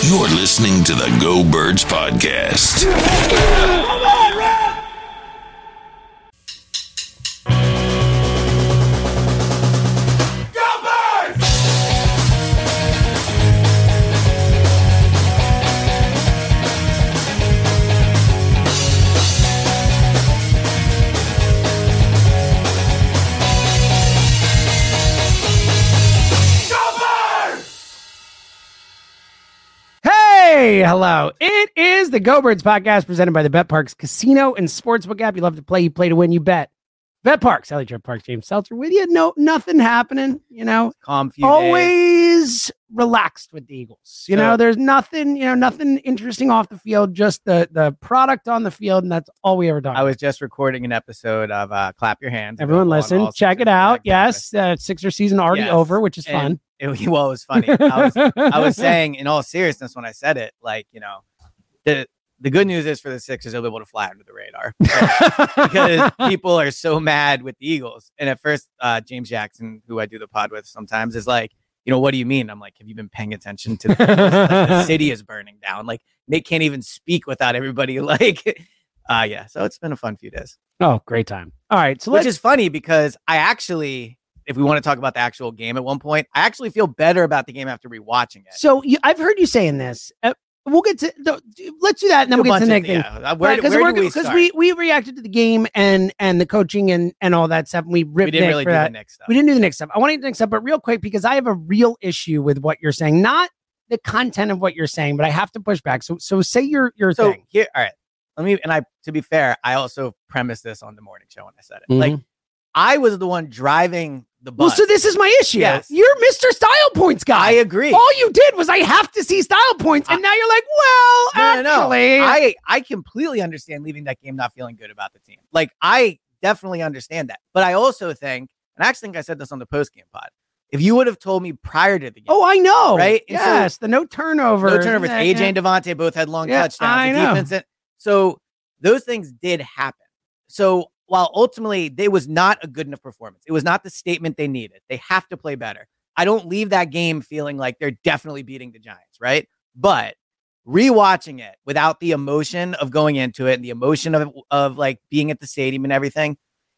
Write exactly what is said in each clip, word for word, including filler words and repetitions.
You're listening to the Go Birds podcast. Come on, Red! Go Birds! Hey, hello. It is the Go Birds podcast presented by the Bet Parks Casino and Sportsbook app. You love to play, you play to win, you bet. Bet Parks, Ellie Trip Parks, James Seltzer with you. No, nothing happening, you know. Calm few Always days. relaxed with the Eagles. You So- know, there's nothing, you know, nothing interesting off the field, just the the product on the field, and that's all we ever talk I about. was just recording an episode of uh, Clap Your Hands. Everyone available on listen, all check it Sixers out. podcasts. Yes, uh, Sixer season already Yes. over, which is And fun. It, well, it was funny. I was I was saying, in all seriousness, when I said it, like, you know, the the good news is for the Sixers, they'll be able to fly under the radar because people are so mad with the Eagles. And at first, uh, James Jackson, who I do the pod with sometimes, is like, you know, what do you mean? I'm like, have you been paying attention to the, like, the city is burning down? Like, they can't even speak without everybody. Like, uh, yeah. So it's been a fun few days. Oh, great time. All right, so Which let's is funny because I actually, if we want to talk about the actual game at one point, I actually feel better about the game after rewatching it. So you, I've heard you saying this. Uh, we'll get to the, let's do that, and then A we'll get to the bunch next of- thing. yeah. Where, Because where do we because start? we, we reacted to the game and and the coaching and and all that stuff. And we ripped we didn't Nick really for do that. the next stuff. We didn't do the next stuff. I want to do the next stuff, but real quick because I have a real issue with what you're saying, not the content of what you're saying, but I have to push back. So so say your your So thing. here, all right. Let me, and I, to be fair, I also premised this on the morning show when I said it. Mhm. Like, I was the one driving the bus. Well, so this is my issue. Yes. You're Mister Style Points guy. I agree. All you did was I have to see style points, and now you're like, well, No, no, no. actually, I, I completely understand leaving that game not feeling good about the team. Like, I definitely understand that. But I also think, and I actually think I said this on the post-game pod, if you would have told me prior to the game, oh, I know, Right? And so- Yes, the no turnover, no turnovers, Yeah, A J yeah. and Devontae both had long Yeah, touchdowns. I the know. defense, and- so those things did happen. So while ultimately they was not a good enough performance, it was not the statement they needed. They have to play better. I don't leave that game feeling like they're definitely beating the Giants, right? But rewatching it without the emotion of going into it and the emotion of of like being at the stadium and everything,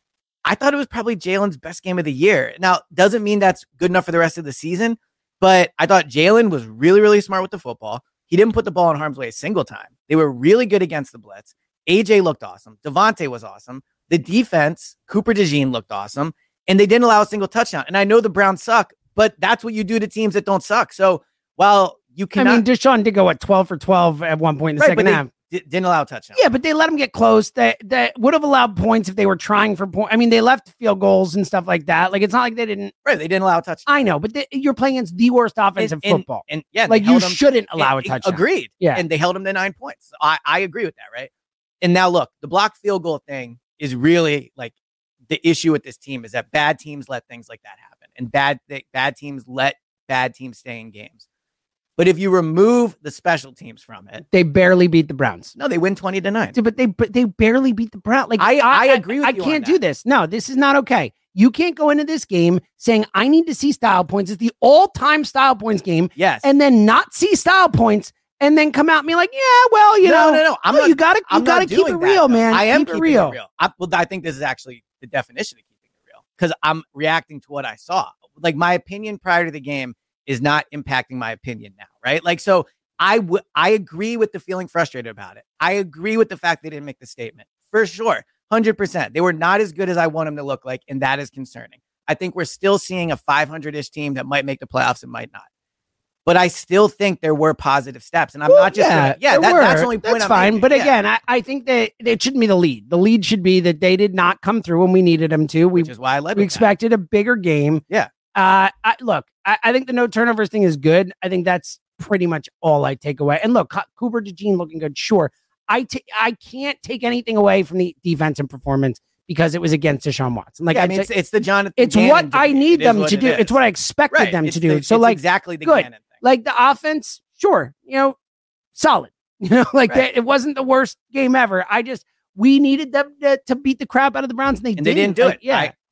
I thought it was probably Jalen's best game of the year. Now, doesn't mean that's good enough for the rest of the season, but I thought Jalen was really, really smart with the football. He didn't put the ball in harm's way a single time. They were really good against the blitz. A J looked awesome. Devontae was awesome. The defense, Cooper DeJean looked awesome, and they didn't allow a single touchdown. And I know the Browns suck, but that's what you do to teams that don't suck. So while you I cannot, mean, Deshaun did go what twelve for twelve at one point in the right, second but they half. di- didn't allow a touchdown. Yeah, but they let him get close. That that would have allowed points if they were trying for points. I mean, they left field goals and stuff like that. Like it's not like they didn't. Right, they didn't allow a touchdown. I know, but they, you're playing against the worst offensive And- and- football. and yeah, like they you held 'em- shouldn't allow a and- touchdown. Agreed. Yeah. And they held him to nine points. So I, I agree with that, right? And now look, the block field goal thing is really like the issue with this team is that bad teams let things like that happen. And bad th- bad teams let bad teams stay in games. But if you remove the special teams from it, They barely beat the Browns. no, they win twenty to nine. Dude, but they but they barely beat the Browns. Like I- I agree with I, you on can't that. do this. No, this is not okay. You can't go into this game saying I need to see style points. It's the all-time style points game, Yes. and then not see style points, and then come out and be like, yeah, well, you no, know, no, no. I'm well, not, you gotta you I'm gotta not keep doing it that, real, though. man. I am keep it keeping real. it real. I, well, I think this is actually the definition of keeping it real because I'm reacting to what I saw. Like my opinion prior to the game is not impacting my opinion now, right? Like so. I would I agree with the feeling frustrated about it. I agree with the fact they didn't make the statement for sure. one hundred percent. They were not as good as I want them to look like. And that is concerning. I think we're still seeing a five hundred ish team that might make the playoffs and might not. But I still think there were positive steps. And I'm Well, not just, yeah, gonna, yeah, there that, were. that's the only point That's I'm fine. making. But Yeah. again, I, I think that it shouldn't be the lead. The lead should be that they did not come through when we needed them to. We which is why I led we with that. expected a bigger game. Yeah. Uh, I, look, I, I think the no turnovers thing is good. I think that's pretty much all I take away. And look, Co- Cooper DeJean looking good. Sure. I ta- I can't take anything away from the defensive performance because it was against Deshaun Watson. Like Yeah, I I'd mean, say- it's, it's the Jonathan. it's Gannon what I debate. need It is them what to it do. is. It's what I expected Right. them It's to do. the- so it's like exactly the good. Gannon thing. like the offense, sure, you know, solid. You know, like Right. that, it wasn't the worst game ever. I just we needed them to, to beat the crap out of the Browns, and they and didn't. they didn't do Like, it. Yeah, I,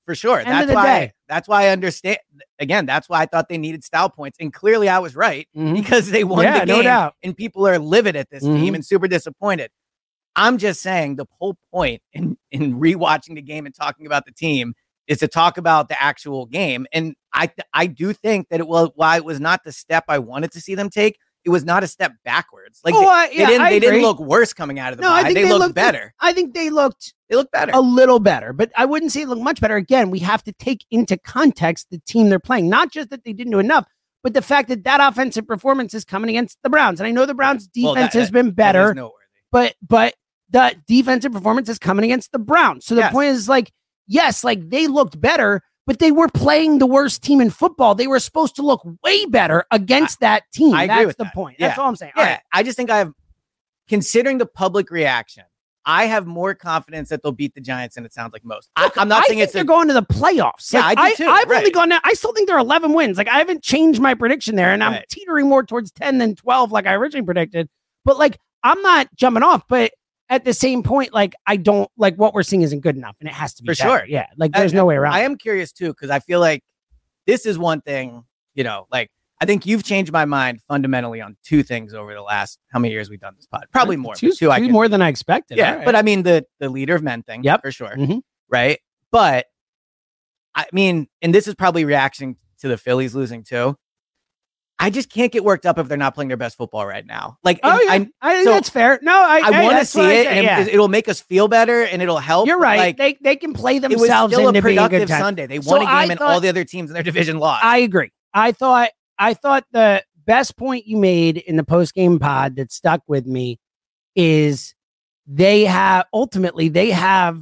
For sure. End That's of the why day. that's why I understand. Again, that's why I thought they needed style points. And clearly I was right Mhm. because they won Yeah, the no game. doubt. And people are livid at this Mhm. team and super disappointed. I'm just saying the whole point in, in rewatching the game and talking about the team is to talk about the actual game. And I I do think that it was why it was not the step I wanted to see them take. It was not a step backwards. Like Oh, they, I- they yeah, didn't I they didn't agree. look worse coming out of the No, I bye. think They, they looked looked better. I think they looked They looked better. a little better, but I wouldn't say it looked much better. Again, we have to take into context the team they're playing, not just that they didn't do enough, but the fact that that offensive performance is coming against the Browns. And I know the Browns' defense Well, that- has that- been that is better, noteworthy. but but the defensive performance is coming against the Browns. So the Yes. point is, like, yes, like they looked better, but they were playing the worst team in football. They were supposed to look way better against that team. I agree That's with the that. point. Yeah. That's all I'm saying. All Yeah, right. I just think I have, considering the public reaction, I have more confidence that they'll beat the Giants than it sounds like most. I, I'm not I saying think it's they're a, going to the playoffs. Yeah, Like, I do too, I've only right. gone down. I still think they're eleven wins. Like, I haven't changed my prediction there, and I'm Right. teetering more towards ten than twelve, like I originally predicted. But like, I'm not jumping off. But at the same point, like, I don't like what we're seeing isn't good enough, and it has to be For better. sure. Yeah, like there's I- no way around. I it. am curious too, because I feel like this is one thing, you know, like I think you've changed my mind fundamentally on two things over the last how many years we've done this pod? Probably more. Two, but two, I two can, more than I expected. yeah, All right. but I mean the the leader of men thing, Yep. for sure, Mhm. right? But I mean, and this is probably reaction to the Phillies losing too. I just can't get worked up if they're not playing their best football right now. Like, oh and yeah, I, I, think so that's fair. No, I, I hey, want to that's see what I it, say, and yeah. it, it'll make us feel better, and it'll help. You're but, right. Like, they they can play it was themselves still a into being a productive good time. Sunday. They So won a I game, and thought- all the other teams in their division lost. I agree. I thought I thought the best point you made in the post game pod that stuck with me is they have ultimately they have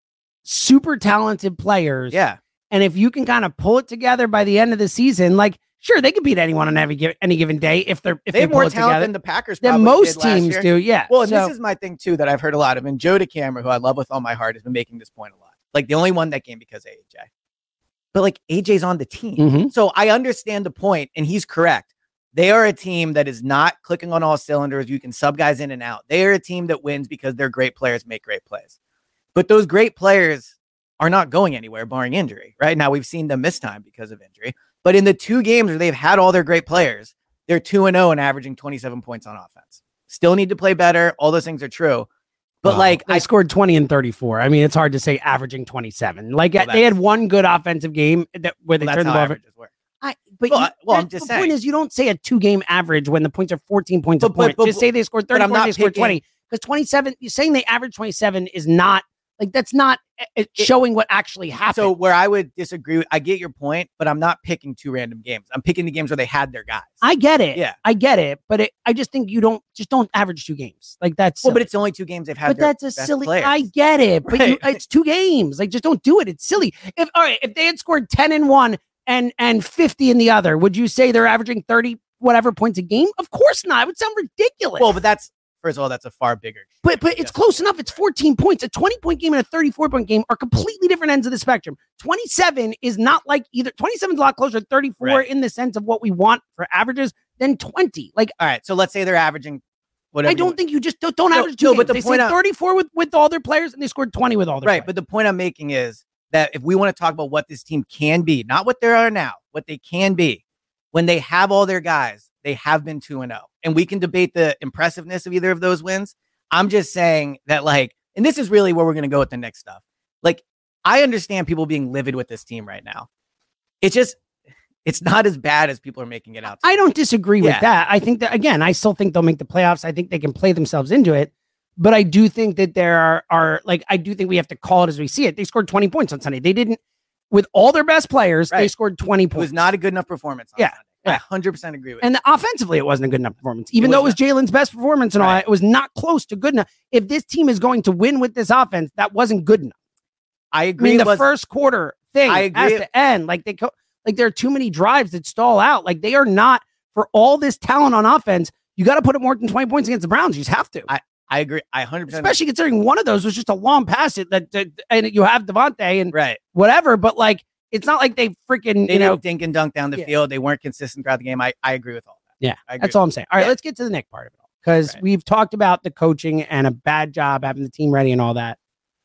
super talented players. yeah. And if you can kind of pull it together by the end of the season, like sure they can beat anyone on every gi- any given day if they're if They they, have pull more it talent together than the Packers than probably most did last teams year. do. Yeah. Well, and So- this is my thing too that I've heard a lot of. And Joe DeCamera, who I love with all my heart, has been making this point a lot. Like the only one that came because of A J. But like A J's on the team. Mhm. So I understand the point, and he's correct. They are a team that is not clicking on all cylinders. You can sub guys in and out. They are a team that wins because their great players make great plays. But those great players are not going anywhere, barring injury. Right now, we've seen them miss time because of injury. But in the two games where they've had all their great players, they're two and zero and averaging twenty-seven points on offense. Still need to play better. All those things are true. But Well, like, they I scored twenty and thirty-four. I mean, it's hard to say averaging twenty-seven. Like Well, they had that's- one good offensive game that where they well, that's turned the how ball over. averages work. I, but Well, you, I- well, I'm that- just the point saying. is you don't say a two game average when the points are fourteen points a But- but- point. but- Just say they scored but I'm thirty-four, not they scored picking- twenty. Because twenty-seven, you're saying they average twenty-seven is not like that's not uh, uh, showing what actually happened. So where I would disagree, with, I get your point, but I'm not picking two random games. I'm picking the games where they had their guys. I get it. Yeah. I get it. But it, I just think you don't just don't average two games. Like that's well, but silly. it's only two games they've had. But their that's a best silly. players. I get it, but you, Right. it's two games. Like, just don't do it. It's silly. If all right, if they had scored ten in one and and fifty in the other, would you say they're averaging thirty whatever points a game? Of course not. It would sound ridiculous. Well, but that's first of all, that's a far bigger. but but it's yes, close right, enough. It's right. fourteen points. A twenty point game and a thirty-four point game are completely different ends of the spectrum. twenty-seven is not like either. twenty-seven is a lot closer to thirty-four Right. in the sense of what we want for averages than twenty. Like, All right, so let's say they're averaging whatever. I you don't want. think you just don't, don't No, average two no, games. but the they point scored I- thirty-four with, with all their players and they scored twenty with all their right. players. But the point I'm making is that if we want to talk about what this team can be, not what they are now, what they can be, when they have all their guys, they have been two and zero, and we can debate the impressiveness of either of those wins. I'm just saying that, like, and this is really where we're going to go with the next stuff. Like, I understand people being livid with this team right now. It's just, it's not as bad as people are making it out to I be. don't disagree Yeah. with that. I think that, again, I still think they'll make the playoffs. I think they can play themselves into it. But I do think that there are, are like, I do think we have to call it as we see it. They scored twenty points on Sunday. They didn't, with all their best players, they Right. scored twenty It points. was not a good enough performance. On Yeah, Sunday. I yeah. one hundred percent agree with you. And offensively, it wasn't a good enough performance. Even It though it was was Jalen's best performance and all Right. that, it was not close to good enough. If this team is going to win with this offense, that wasn't good enough. I I agree. mean, it the was, first quarter thing I agree. has to end. Like they, co- like there are too many drives that stall out. Like they are not for all this talent on offense. You got to put up more than twenty points against the Browns. You just have to, I agree. I one hundred percent especially considering one of those was just a long pass it that, that and you have Devontae and right. whatever. But like, it's not like they freaking They you know. didn't dink and dunk down the Yeah. field. They weren't consistent throughout the game. I, I agree with all that. Yeah, I agree. that's all I'm saying. All right, Yeah. let's get to the Nick part of it all because Right. we've talked about the coaching and a bad job having the team ready and all that.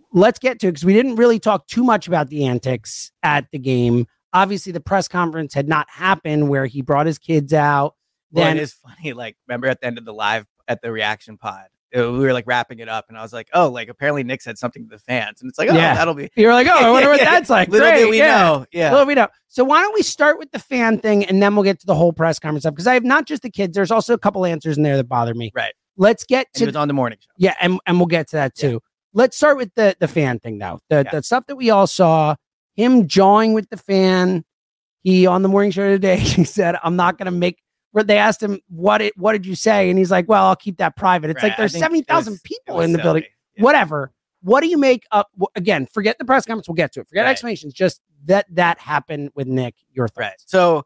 let's get to it because we didn't really talk too much about the antics at the game. Obviously, the press conference had not happened where he brought his kids out. Well, Then it is funny. Like, remember at the end of the live at the reaction pod, it- we were like wrapping it up, and I was like, "Oh, like apparently Nick said something to the fans," and it's like, "Oh, Yeah. that'll be." you're like, oh, I wonder what that's like. Little Great, did we yeah. know, yeah. Little we know. So why don't we start with the fan thing and then we'll get to the whole press conference stuff? Because I have not just the kids. There's also a couple answers in there that bother me. Right. Let's get And he to was on the morning show. yeah, and, and we'll get to that too. Yeah. Let's start with the the fan thing though. The Yeah. the stuff that we all saw, him jawing with the fan. He on the morning show today, he said, I'm not gonna make where they asked him what it what did you say? And he's like, well, I'll keep that private. It's Right. like I there's think seventy it thousand was- people it was in the building. silly. Yeah. Whatever. What do you make up? w- Again, forget the press conference. We'll get to it. Forget Right. explanations. Just that that happened with Nick. Your thoughts. Right. So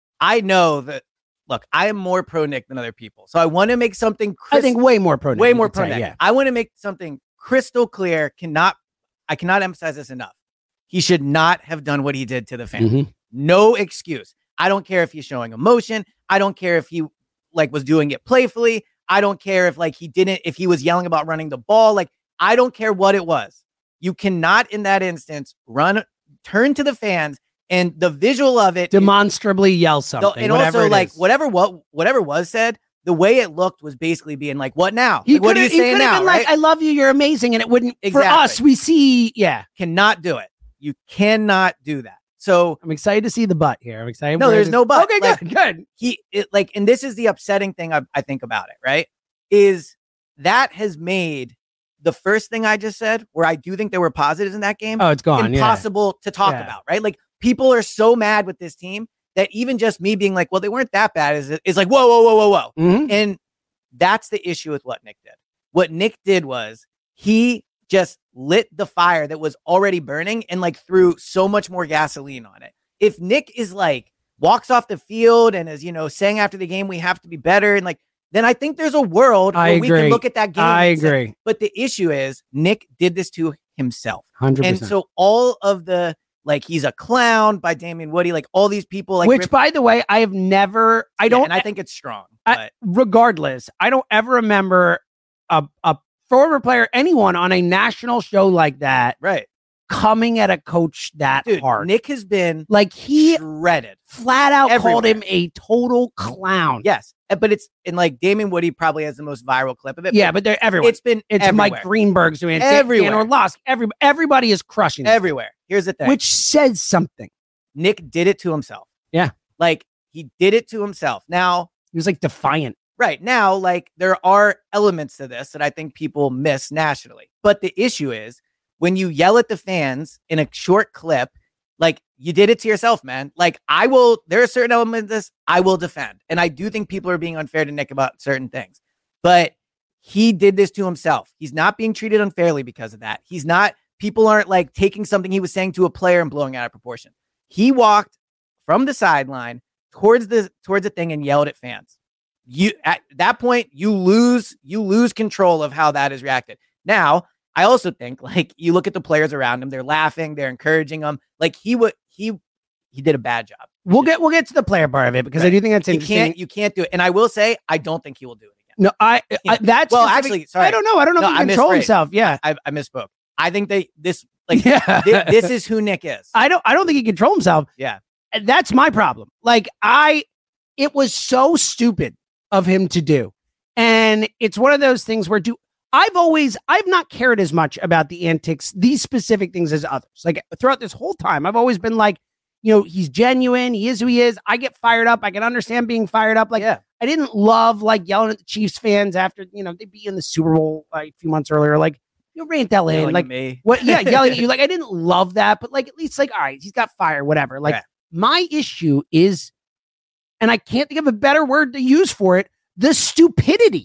I know that. Look, I am more pro Nick than other people, so I want to make something. Crystal, I think way more pro. Nick, way you more could pro say, Nick. Yeah. I want to make something crystal clear. Cannot I cannot emphasize this enough. He should not have done what he did to the fans. Mhm. No excuse. I don't care if he's showing emotion. I don't care if he like was doing it playfully. I don't care if like he didn't, if he was yelling about running the ball. Like, I don't care what it was. You cannot in that instance run, turn to the fans and the visual of it. Demonstrably yell the- something. and whatever also it like is. whatever, what, whatever was said, the way it looked was basically being like, what now? He Like, what are you could've- he saying could've now? been Right? like, I love you. You're amazing. And it wouldn't, for Exactly. us, we see, yeah. Cannot do it. You cannot do that. So I'm excited to see the butt here. I'm excited. No, for there's this- no butt. Okay, Like, good, good. he it, like, and this is the upsetting thing I, I think about it, right? Is that has made the first thing I just said, where I do think there were positives in that game, Oh, it's gone. Yeah. impossible to talk Yeah. about, right? Like, people are so mad with this team that even just me being like, well, they weren't that bad is is like, whoa, whoa, whoa, whoa, whoa. Mhm. And that's the issue with what Nick did. What Nick did was he just lit the fire that was already burning and like threw so much more gasoline on it. If Nick is like walks off the field and is, you know, saying after the game, we have to be better. And like, then I think there's a world I where we agree. can look at that game. I and say- agree. but the issue is Nick did this to himself. one hundred And percent. so all of the, like, he's a clown by Damian Woody, like all these people, like, Which, rip- by the way, I have never, I Yeah, don't, and I think it's strong, I- but regardless, I don't ever remember a, a former player, anyone on a national show like that right. coming at a coach that Dude, hard. Nick has been like he shredded. flat out called everywhere. him a total clown. Yes. uh, But it's, and like Damian Woody probably has the most viral clip of it. Yeah, but they're everywhere. it's been It's everywhere. Mike Greenberg's doing it. Everywhere. Dan Orlovsky. Every, everybody is crushing it, everywhere. Here's the thing. which says something. Nick did it to himself. Yeah. Like he did it to himself. Now, He was like defiant. right now, like there are elements to this that I think people miss nationally. But the issue is when you yell at the fans in a short clip, like you did it to yourself, man. Like I will, there are certain elements of this I will defend. And I do think people are being unfair to Nick about certain things. But he did this to himself. He's not being treated unfairly because of that. He's not, people aren't like taking something he was saying to a player and blowing it out of proportion. He walked from the sideline towards the towards the thing and yelled at fans. You at that point you lose you lose control of how that is reacted. Now, I also think like you look at the players around him, they're laughing, they're encouraging him. Like he would he he did a bad job. We'll get we'll get to the player part of it because I Right. do think that's You interesting. can't you can't do it. And I will say I don't think he will do it again. No, I, I that's Well, specific- actually, sorry. I don't know. I don't know No, if I he control misphrased. himself. Yeah, I, I misspoke. I think they this like yeah. thi- this is who Nick is. I don't. I don't think he control himself. Yeah. And that's my problem. Like I, it was so stupid of him to do, and it's one of those things where do I've always I've not cared as much about the antics, these specific things as others. Like throughout this whole time, I've always been like, you know, he's genuine. He is who he is. I get fired up. I can understand being fired up. Like yeah. I didn't love like yelling at the Chiefs fans after, you know, they beat in the Super Bowl like, a few months earlier. Like, you know, rant that in. Yelling Like, at me. what? Yeah, yelling at you. Like, I didn't love that, but like, at least, like, all right, he's got fire, whatever. Like, Yeah. my issue is, and I can't think of a better word to use for it, the stupidity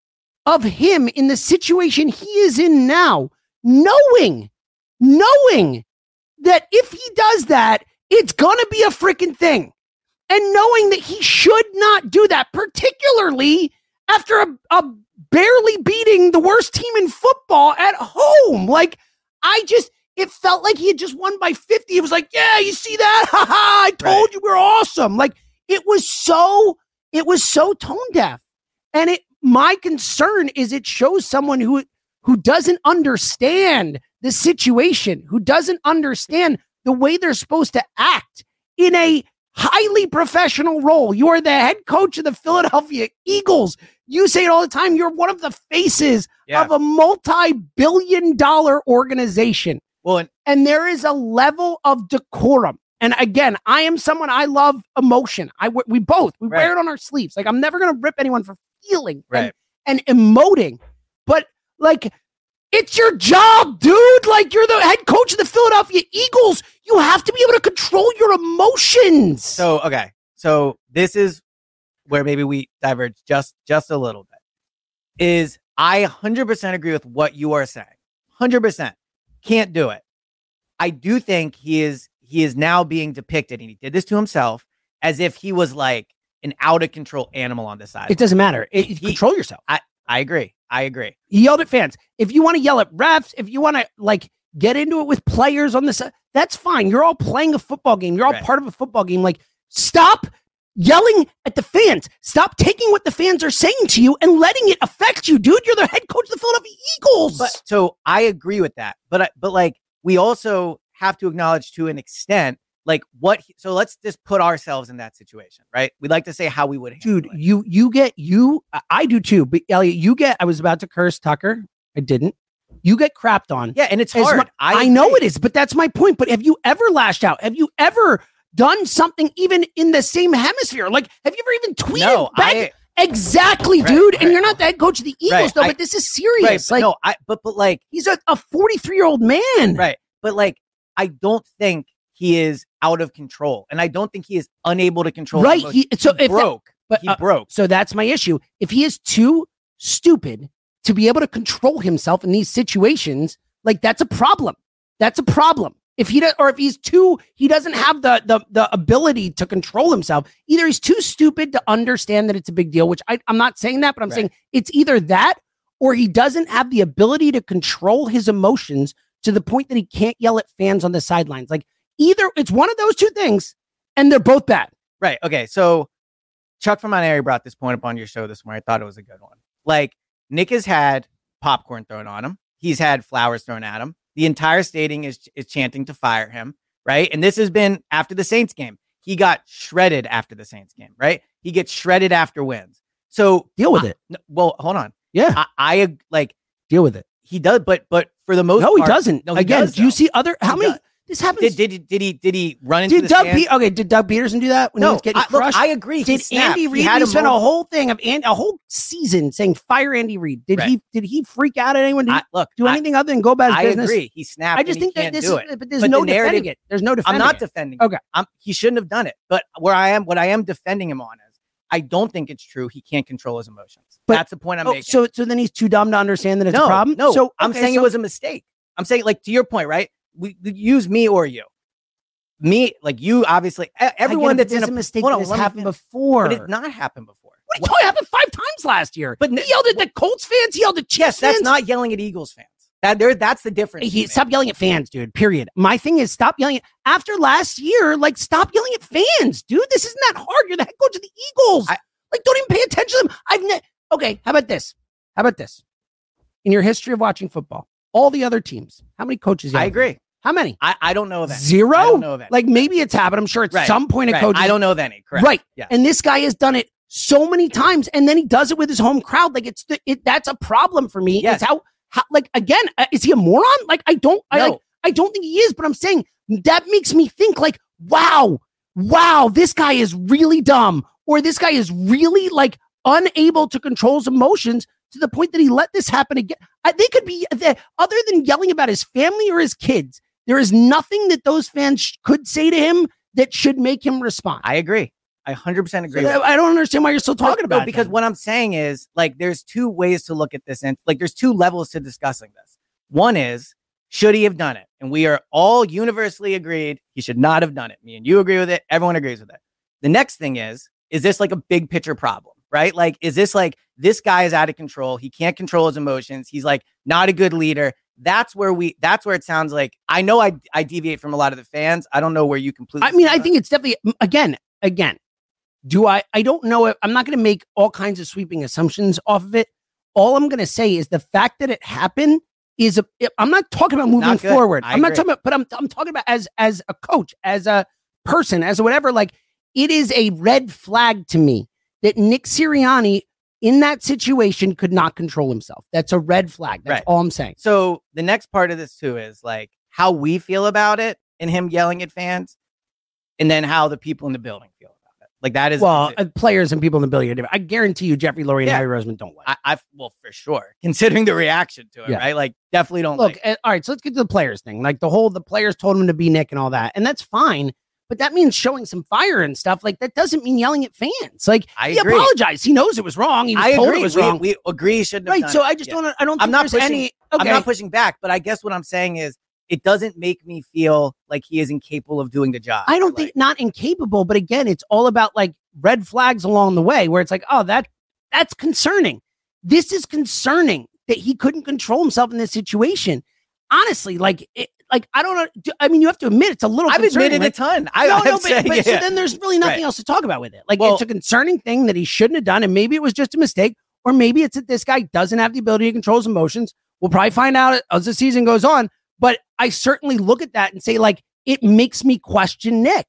of him in the situation he is in now, knowing, knowing that if he does that, it's gonna be a freaking thing. And knowing that he should not do that, particularly after a, a barely beating the worst team in football at home. Like, I just, it felt like he had just won by fifty. It was like, yeah, you see that? Ha ha, I told Right. you we're awesome. Like, it was so, it was so tone deaf. And it, my concern is it shows someone who, who doesn't understand the situation, who doesn't understand the way they're supposed to act in a highly professional role. You are the head coach of the Philadelphia Eagles. You say it all the time. You're one of the faces yeah. of a multi-billion dollar organization. Well, and, and there is a level of decorum. And again, I am someone, I love emotion. I we both, we right. wear it on our sleeves. Like, I'm never going to rip anyone for feeling right. and, and emoting. But like, it's your job, dude. Like, you're the head coach of the Philadelphia Eagles. You have to be able to control your emotions. So, okay. So this is where maybe we diverge just, just a little bit. Is I one hundred percent agree with what you are saying. one hundred percent. Can't do it. I do think he is he is now being depicted, and he did this to himself, as if he was like an out of control animal on the side. It doesn't matter. It, he, control yourself. I, I agree. I agree. He yelled at fans. If you want to yell at refs, if you want to like get into it with players on the side, that's fine. You're all playing a football game. You're all right. part of a football game. Like, stop yelling at the fans. Stop taking what the fans are saying to you and letting it affect you, dude. You're the head coach of the Philadelphia Eagles. But, so I agree with that. But I, but like we also have to acknowledge to an extent, like what. So let's just put ourselves in that situation, right? We'd like to say how we would. Dude, it. you you get you. I do too. But Elliot, you get. I was about to curse Tucker. I didn't. You get crapped on. Yeah, and it's hard. My, I, I know it is, but that's my point. But have you ever lashed out? Have you ever done something even in the same hemisphere? Like, have you ever even tweeted no, back? I, exactly, right, dude. Right. And you're not the head coach of the Eagles, right, though. I, but this is serious. Right, like, no, I. But but like he's a, a forty-three year old man, right? But like, I don't think he is out of control, and I don't think he is unable to control. Right. He, so he if broke, that, but he uh, broke. So that's my issue. If he is too stupid to be able to control himself in these situations, like, that's a problem. That's a problem. If he does, or if he's too, he doesn't have the the the ability to control himself. Either he's too stupid to understand that it's a big deal, which I, I'm not saying that, but I'm right. saying it's either that, or he doesn't have the ability to control his emotions to the point that he can't yell at fans on the sidelines. Like, either it's one of those two things, and they're both bad. Right. Okay. So Chuck from Mount Airy brought this point up on your show this morning. I thought it was a good one. Like, Nick has had popcorn thrown on him. He's had flowers thrown at him. The entire stadium is, is chanting to fire him, right? And this has been after the Saints game. He got shredded after the Saints game, right? He gets shredded after wins. So deal with I, it. Well, hold on. Yeah. I, I like deal with it. He does, but but for the most no, part. he doesn't. No, he Again, does, do you though. see other, how he many, does. this happens. Did, did, did he did he run into did the Doug stands? Pe- Okay, did Doug Peterson do that when no, he was getting I, crushed? Look, I agree. Did he Andy he Reid, had he spent moment. a whole thing of and a whole season saying fire Andy Reid. Did right. he did he freak out at anyone? Did he I, look, do anything I, other than go about his I business? agree. He snapped. I just think that this is, it. but there's but no the defending it. There's no defending I'm not it. defending Okay. it. I'm, he shouldn't have done it. But where I am, what I am defending him on is, I don't think it's true. He can't control his emotions. But, That's the point I'm oh, making. So so then he's too dumb to understand that it's no, a problem? No, so, I'm okay, saying so, it was a mistake. I'm saying, like, to your point, right? We, we use me or you. Me, like you, obviously, everyone that's in a, a mistake that has happened before. But it's not happened before. What are you talking? It happened five times last year. But he yelled at the Colts fans. He yelled at Chiefs yes, that's fans. not yelling at Eagles fans. That there, that's the difference. He, stop yelling at fans, dude. Period. My thing is, stop yelling. At, after last year, like, stop yelling at fans, dude. This isn't that hard. You're the head coach of the Eagles. I, like, don't even pay attention to them. I've ne- okay. How about this? How about this? In your history of watching football, all the other teams, how many coaches? I agree. How many? I, I don't know of any. Zero? I don't know of any. Like, maybe it's happened. I'm sure at right. some point a right. coach. I don't know of any. Correct. Right. Yeah. And this guy has done it so many times, and then he does it with his home crowd. Like, it's the, it. That's a problem for me. Yes. It's how, how, like, again, uh, is he a moron? Like, I don't, I no. like, I don't think he is, but I'm saying that makes me think, like, wow, wow, this guy is really dumb, or this guy is really, like, unable to control his emotions to the point that he let this happen again. I, they could be, other than yelling about his family or his kids, there is nothing that those fans sh- could say to him that should make him respond. I agree. I one hundred percent agree. So with I don't understand why you're still talking no, about no, it. because then. what I'm saying is, like, there's two ways to look at this, and like, there's two levels to discussing this. One is, should he have done it? And we are all universally agreed he should not have done it. Me and you agree with it. Everyone agrees with it. The next thing is, is this like a big picture problem, right? Like, is this like, this guy is out of control. He can't control his emotions. He's like not a good leader. That's where we, that's where it sounds like, I know I, I deviate from a lot of the fans. I don't know where you completely. I mean, I think it's definitely, again, again, do I, I don't know if, I'm not going to make all kinds of sweeping assumptions off of it. all I'm going to say is the fact that it happened is a, I'm not talking about moving forward. I'm agree. not talking about, but I'm, I'm talking about as, as a coach, as a person, as a whatever, like it is a red flag to me that Nick Sirianni in that situation could not control himself. That's a red flag. That's right. all I'm saying. So the next part of this too is like how we feel about it and him yelling at fans, and then how the people in the building feel about it. Like that is well, uh, players and people in the building are different. I guarantee you, Jeffrey Lurie and yeah. Harry Roseman don't like. I, I well for sure, considering the reaction to it, Yeah. right? Like definitely don't Look. like. Uh, all right, so let's get to the players thing. Like the whole, the players told him to be Nick and all that, and that's fine. But that means showing some fire and stuff. Like that doesn't mean yelling at fans. Like I he agree. apologized. He knows it was wrong. He was I told agree. it was we, wrong. we agree. He shouldn't have right. done So it. I just Yeah. don't. I don't. Think I'm not there's pushing. any. Okay. I'm not pushing back, but I guess what I'm saying is it doesn't make me feel like he is incapable of doing the job. I don't like, think not incapable, but again, it's all about like red flags along the way where it's like, oh, that that's concerning. This is concerning that he couldn't control himself in this situation. Honestly, like, it, like I don't know. I mean, you have to admit it's a little. I've concerning. admitted like, a ton. I, no, I'm no, but, saying, but yeah. so then there's really nothing Right. else to talk about with it. Like Well- it's a concerning thing that he shouldn't have done, and maybe it was just a mistake, or maybe it's that this guy doesn't have the ability to control his emotions. We'll probably find out as the season goes on. But I certainly look at that and say, like, it makes me question Nick.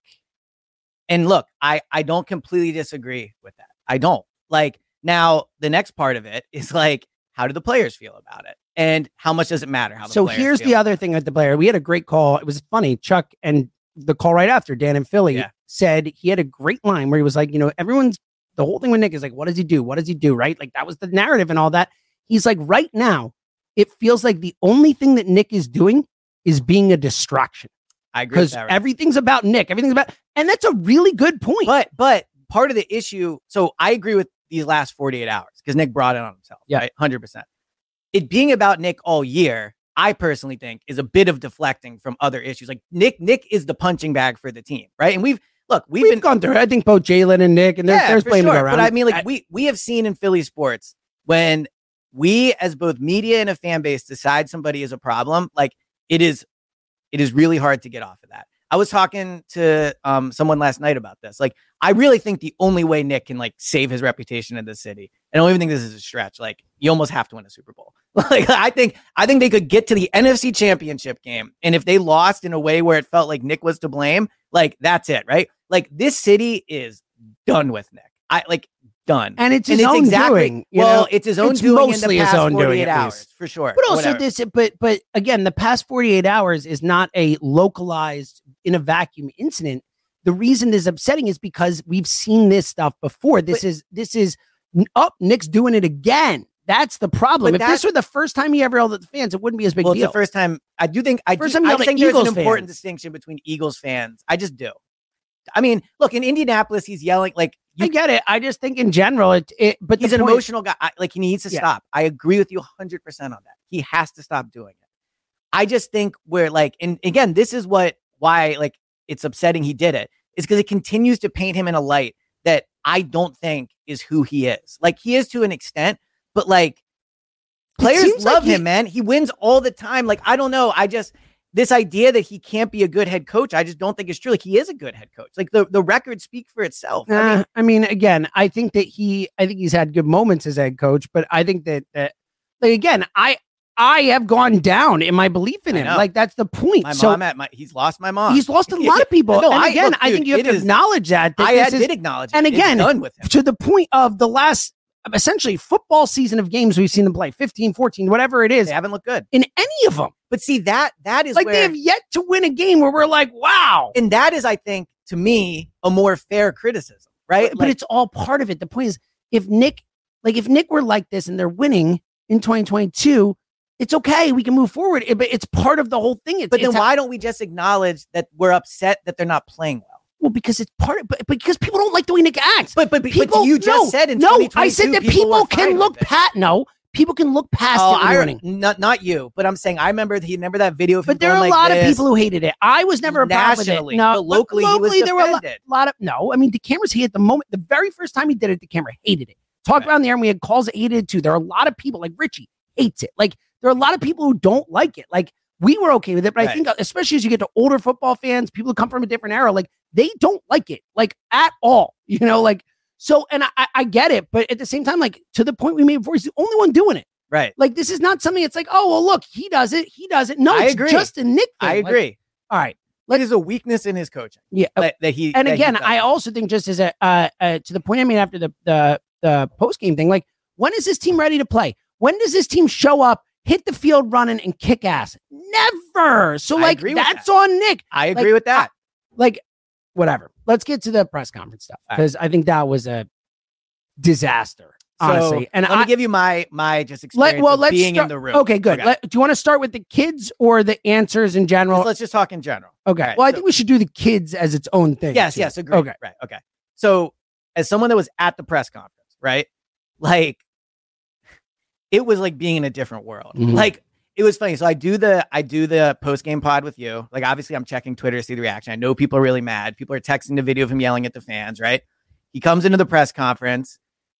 And look, I, I don't completely disagree with that. I don't. Like, now, the next part of it is like, how do the players feel about it? And how much does it matter how the So players here's feel? the other thing with the player. We had a great call. It was funny. Chuck and the call right after, Dan in Philly, Yeah. said he had a great line where he was like, you know, everyone's, the whole thing with Nick is like, what does he do? What does he do? Right? Like that was the narrative and all that. He's like, right now, it feels like the only thing that Nick is doing is being a distraction. I agree with Because that. Right? everything's about Nick. Everything's about, and that's a really good point. But but part of the issue, so I agree with these last forty-eight hours because Nick brought it on himself. Yeah. Right? one hundred percent. It being about Nick all year, I personally think is a bit of deflecting from other issues. Like Nick, Nick is the punching bag for the team, right? And we've look, we've, we've been gone through it. I think both Jalen and Nick, and there's, yeah, there's for blame to sure. go around. But I mean, like I- we we have seen in Philly sports when we as both media and a fan base decide somebody is a problem, like it is it is really hard to get off of that. I was talking to um, someone last night about this. Like, I really think the only way Nick can like save his reputation in the city, and I don't even think this is a stretch. Like, you almost have to win a Super Bowl. Like, I think I think they could get to the N F C Championship game, and if they lost in a way where it felt like Nick was to blame, like that's it, right? Like, this city is done with Nick. I like done, and it's and his it's own exactly doing. You well, know? it's his own It's doing in mostly the his past own doing, forty-eight at hours least. for sure. But also Whatever. this, but but again, the past forty-eight hours is not a localized in a vacuum incident. The reason this is upsetting is because we've seen this stuff before. This But- is this is up. Oh, Nick's doing it again. That's the problem. But If this that- were the first time he ever yelled at the fans, it wouldn't be as big well, deal. it's the first time. I do think I First do, time you I yelled at think there's Eagles an important fans. distinction between Eagles fans. I just do. I mean, look, in Indianapolis, he's yelling like I you, get it. I just think in general, it. it but he's the an point- emotional guy. I, like he needs to Yeah. stop. I agree with you one hundred percent on that. He has to stop doing it. I just think we're like, and again, this is what why like it's upsetting he did it is because it continues to paint him in a light that I don't think is who he is. Like he is to an extent, but like players seems like love he- him, man. He wins all the time. Like I don't know. I just this idea that he can't be a good head coach, I just don't think it's true. Like he is a good head coach. Like the, the records speak for itself. I mean, Uh, I mean, again, I think that he, I think he's had good moments as head coach, but I think that, that like, again, I, I have gone down in my belief in I him. know. Like that's the point. my so mom at my he's lost my mom. he's lost a lot of people. No, and I- again, look, I think dude, you have it to is- acknowledge that. that I this had, is, did acknowledge it. and It's again, done with him. to the point of the last, essentially football season of games we've seen them play, fifteen, fourteen, whatever it is, They haven't looked good. in any of them. But see that that is Like where, they have yet to win a game where we're like, wow. and that is, I think, to me, a more fair criticism, right? But Like, it's all part of it. The point is, if Nick, like if Nick were like this and they're winning in twenty twenty-two, it's okay. We can move forward. It- but it's part of the whole thing. It's, but then it's why don't we just acknowledge that we're upset that they're not playing well? well, because it's part of, but because people don't like the way Nick acts. But but, but people, you just no, said in no, I said that people, people were fine can with look it. pat. No, people can look past Oh, it when I they're winning. not not you, but I'm saying I remember he remember that video. Of him But there are a going like lot of this. people who hated it. I was never a problem with it. Nationally, No, but locally, he was locally there were a lot, defended. lot of no. I mean, DeCamera's he at the moment. The very first time he did it, DeCamera hated it. Talked Right. around there, and we had calls that hated it too. There are a lot of people like Richie hates it. Like there are a lot of people who don't like it. Like we were okay with it, but I Right. think especially as you get to older football fans, people who come from a different era, like they don't like it, like at all. You know, like So, and I, I get it, but at the same time, like to the point we made before, he's the only one doing it. Right. Like this is not something. It's like, oh well, look, he does it. He does it. No, I it's agree. just a Nick thing. I agree. Like, all right. Like, there's a weakness in his coaching. Yeah. That, that he. And that again, he I also think just as a uh, uh, to the point I made after the the the post game thing, like when is this team ready to play? When does this team show up, hit the field running, and kick ass? Never. So I like agree with that's that. on Nick. I agree like, with that. Like whatever. Let's get to the press conference stuff All right. because I think that was a disaster. Honestly, So, and let I me give you my my just experience let well of let's being start, in the room. Okay, good. Okay. Let, do you want to start with the kids or the answers in general? Let's, let's just talk in general. Okay. All right, well, I so- think we should do the kids as its own thing. Yes, too. yes, agree. Okay. Right. Okay. So, as someone that was at the press conference, right? Like, it was like being in a different world. Mhm. Like, it was funny. So I do the I do the post game pod with you. Like, obviously, I'm checking Twitter to see the reaction. I know people are really mad. People are texting the video of him yelling at the fans. Right? He comes into the press conference,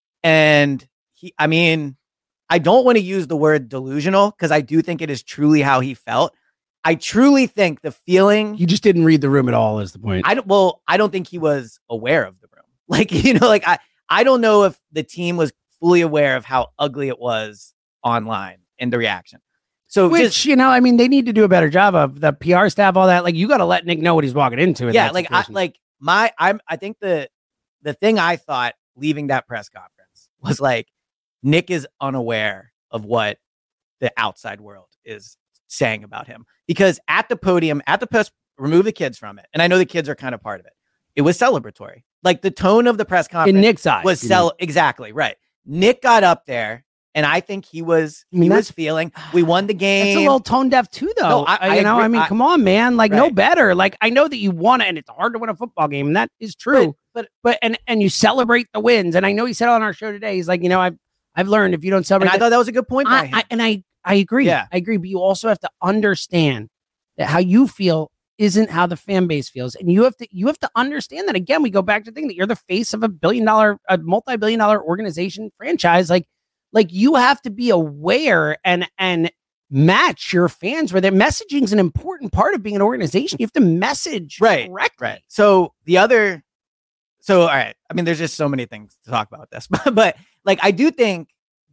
and he. I mean, I don't want to use the word delusional because I do think it is truly how he felt. I truly think the feeling. You just didn't read the room at all. Is the point? I don't. Well, I don't think he was aware of the room. Like, you know, like I. I don't know if the team was fully aware of how ugly it was online in the reaction. So Which, just, you know, I mean, they need to do a better job of the P R staff, all that. Like, you got to let Nick know what he's walking into. In yeah, that like I situation. like my I'm I think the the thing I thought leaving that press conference was like Nick is unaware of what the outside world is saying about him. Because at the podium, at the press, remove the kids from it. And I know the kids are kind of part of it. It was celebratory. Like the tone of the press conference in Nick's eyes was you cel mean. exactly right. Nick got up there. And I think he was I mean, he was that's- feeling we won the game. It's a little tone deaf too, though. No, I- Uh, I you know, agree. I mean, I- come on, man. Like, no Right. better. Like, I know that you want it, and it's hard to win a football game, and that is true. But, But and and you celebrate the wins. And I know he said on our show today, he's like, you know, I've I've learned if you don't but celebrate, and I the- thought that was a good point by I, him. I, and I I agree. Yeah. I agree. But you also have to understand that how you feel isn't how the fan base feels, and you have to you have to understand that. Again, we go back to the thing that you're the face of a billion dollar, a multi billion dollar organization franchise. Like, like you have to be aware and and match your fans where their messaging is an important part of being an organization. You have to message Right, correctly. Right. So the other, so all right. I mean, there's just so many things to talk about with this, but, but like I do think,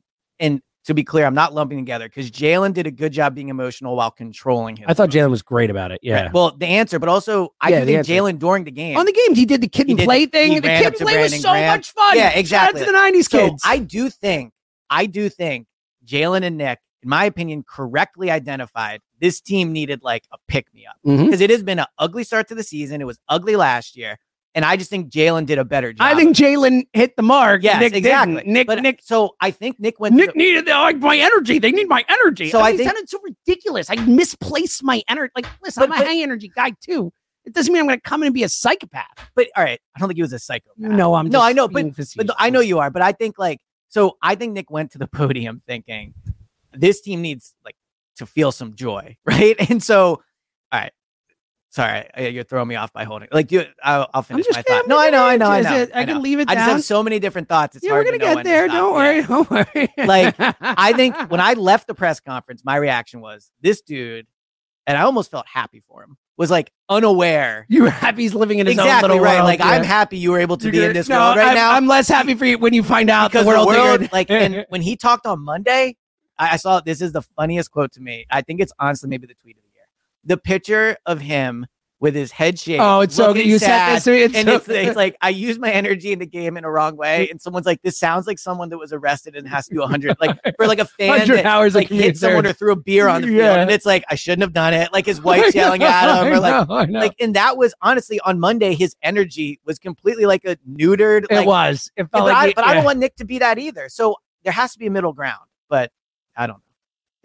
and to be clear, I'm not lumping together because Jalen did a good job being emotional while controlling his. I thought emotions. Jalen was great about it. Yeah. Right. Well, the answer, but also I Yeah, do the think answer. Jalen during the game On the games, he did the kid He and did- play he thing. The ran kid up and to play was Brandon so Graham. much fun. Yeah, Shout out exactly. to the nineties So kids. I do think, I do think Jalen and Nick, in my opinion, correctly identified this team needed like a pick me up Mhm. because it has been an ugly start to the season. It was ugly last year. And I just think Jalen did a better job. I think Jalen hit the mark. yes, Nick exactly. didn't. Nick, but, Nick, so I think Nick went Nick to the, needed the, like, my energy. They need my energy. So I, I mean, think- it sounded so ridiculous. I misplaced my energy. Like, listen, But- I'm but- a high energy guy too. It doesn't mean I'm going to come in and be a psychopath. but all right. I don't think he was a psychopath. No, I'm. No, just I know, being but, facetious. but I know you are. But I think like, so I think Nick went to the podium thinking this team needs like to feel some joy. Right. And so, all right. Sorry, uh, you're throwing me off by holding. Like, you, I'll, I'll finish just my kidding, thought. I'm No, I know, I know, I Is know. it- I can know. leave it I just down. have so many different thoughts. It's Yeah, we're hard gonna to know get when to there. stop. Don't Yeah. worry. Don't worry. Like, I think when I left the press conference, my reaction was this dude, and I almost felt happy for him, was like unaware. you were happy he's living in his own Exactly little right. world. Like, yeah. I'm happy you were able to You're be in good. this No, world right I'm, now. I'm less happy for you when you find out because the world. the world, figured. like, and when he talked on Monday, I, I saw this is the funniest quote to me. I think it's honestly maybe the tweet of the year. The picture of him with his head shaved. Oh, it's so looking good. You said sad, this to me. It's and so it's, it's like I used my energy in the game in a wrong way, and someone's like, "This sounds like someone that was arrested and has to do a hundred, like for like a fan one hundred that hours like of community hit someone or service. threw a beer on the field, Yeah. and it's like I shouldn't have done it." Like his wife's yelling at him, or like, I know. like, and that was honestly on Monday. His energy was completely like a neutered. it like, was. It yeah, felt but, like I, it- but I yeah. don't want Nick to be that either. So there has to be a middle ground, but I don't know.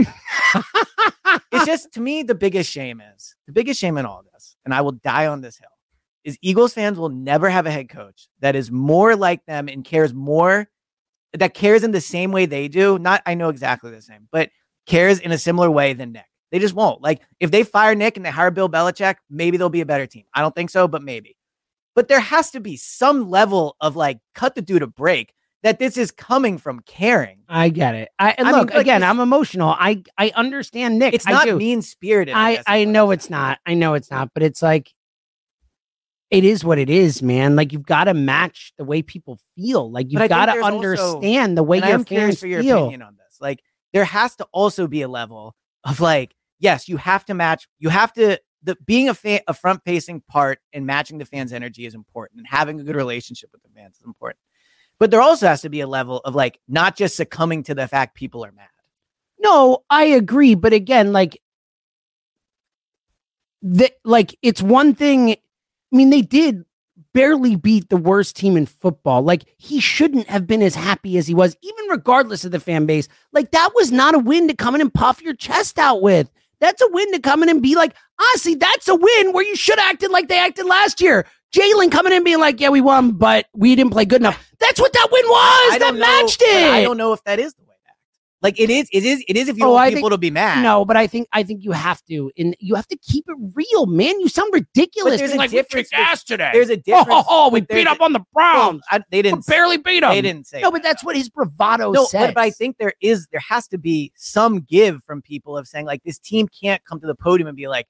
It's just, to me, the biggest shame is the biggest shame in all of this, and I will die on this hill, is Eagles fans will never have a head coach that is more like them and cares more, that cares in the same way they do. Not, I know exactly the same, but cares in a similar way than Nick. They just won't. Like, if they fire Nick and they hire Bill Belichick, maybe they'll be a better team. I don't think so, but maybe. But there has to be some level of like, cut the dude a break, that this is coming from caring. I get it. I and I mean, look like, again. it's- I'm emotional. I I understand Nick. It's I not do. mean spirited. I I know it's not. I know it's not. But it's like it is what it is, man. Like you've got to match the way people feel. Like you've got to understand also, the way your I'm fans for your feel. Opinion on this. Like there has to also be a level of like, yes, you have to match. You have to the being a fan, a front facing part and matching the fans' energy is important, and having a good relationship with the fans is important. But there also has to be a level of like not just succumbing to the fact people are mad. No, I agree, but again, like the like it's one thing. I mean, they did barely beat the worst team in football. Like he shouldn't have been as happy as he was, even regardless of the fan base. Like that was not a win to come in and puff your chest out with. That's a win to come in and be like, honestly, that's a win where you should have acted like they acted last year. Jalen coming in being like, yeah, we won, but we didn't play good enough. That's what that win was. I that know, matched it. I don't know if that is the way to act. Like it is, it is, it is if you oh, want I people think, to be mad. No, but I think I think you have to, and you have to keep it real, man. You sound ridiculous. But there's a like, difference. We ass today. There's a difference. Oh, oh, oh we beat up on the Browns. Well, I, they didn't we barely beat them. They didn't say no, but that's what his bravado no, says. But, but I think there is, there has to be some give from people of saying like this team can't come to the podium and be like,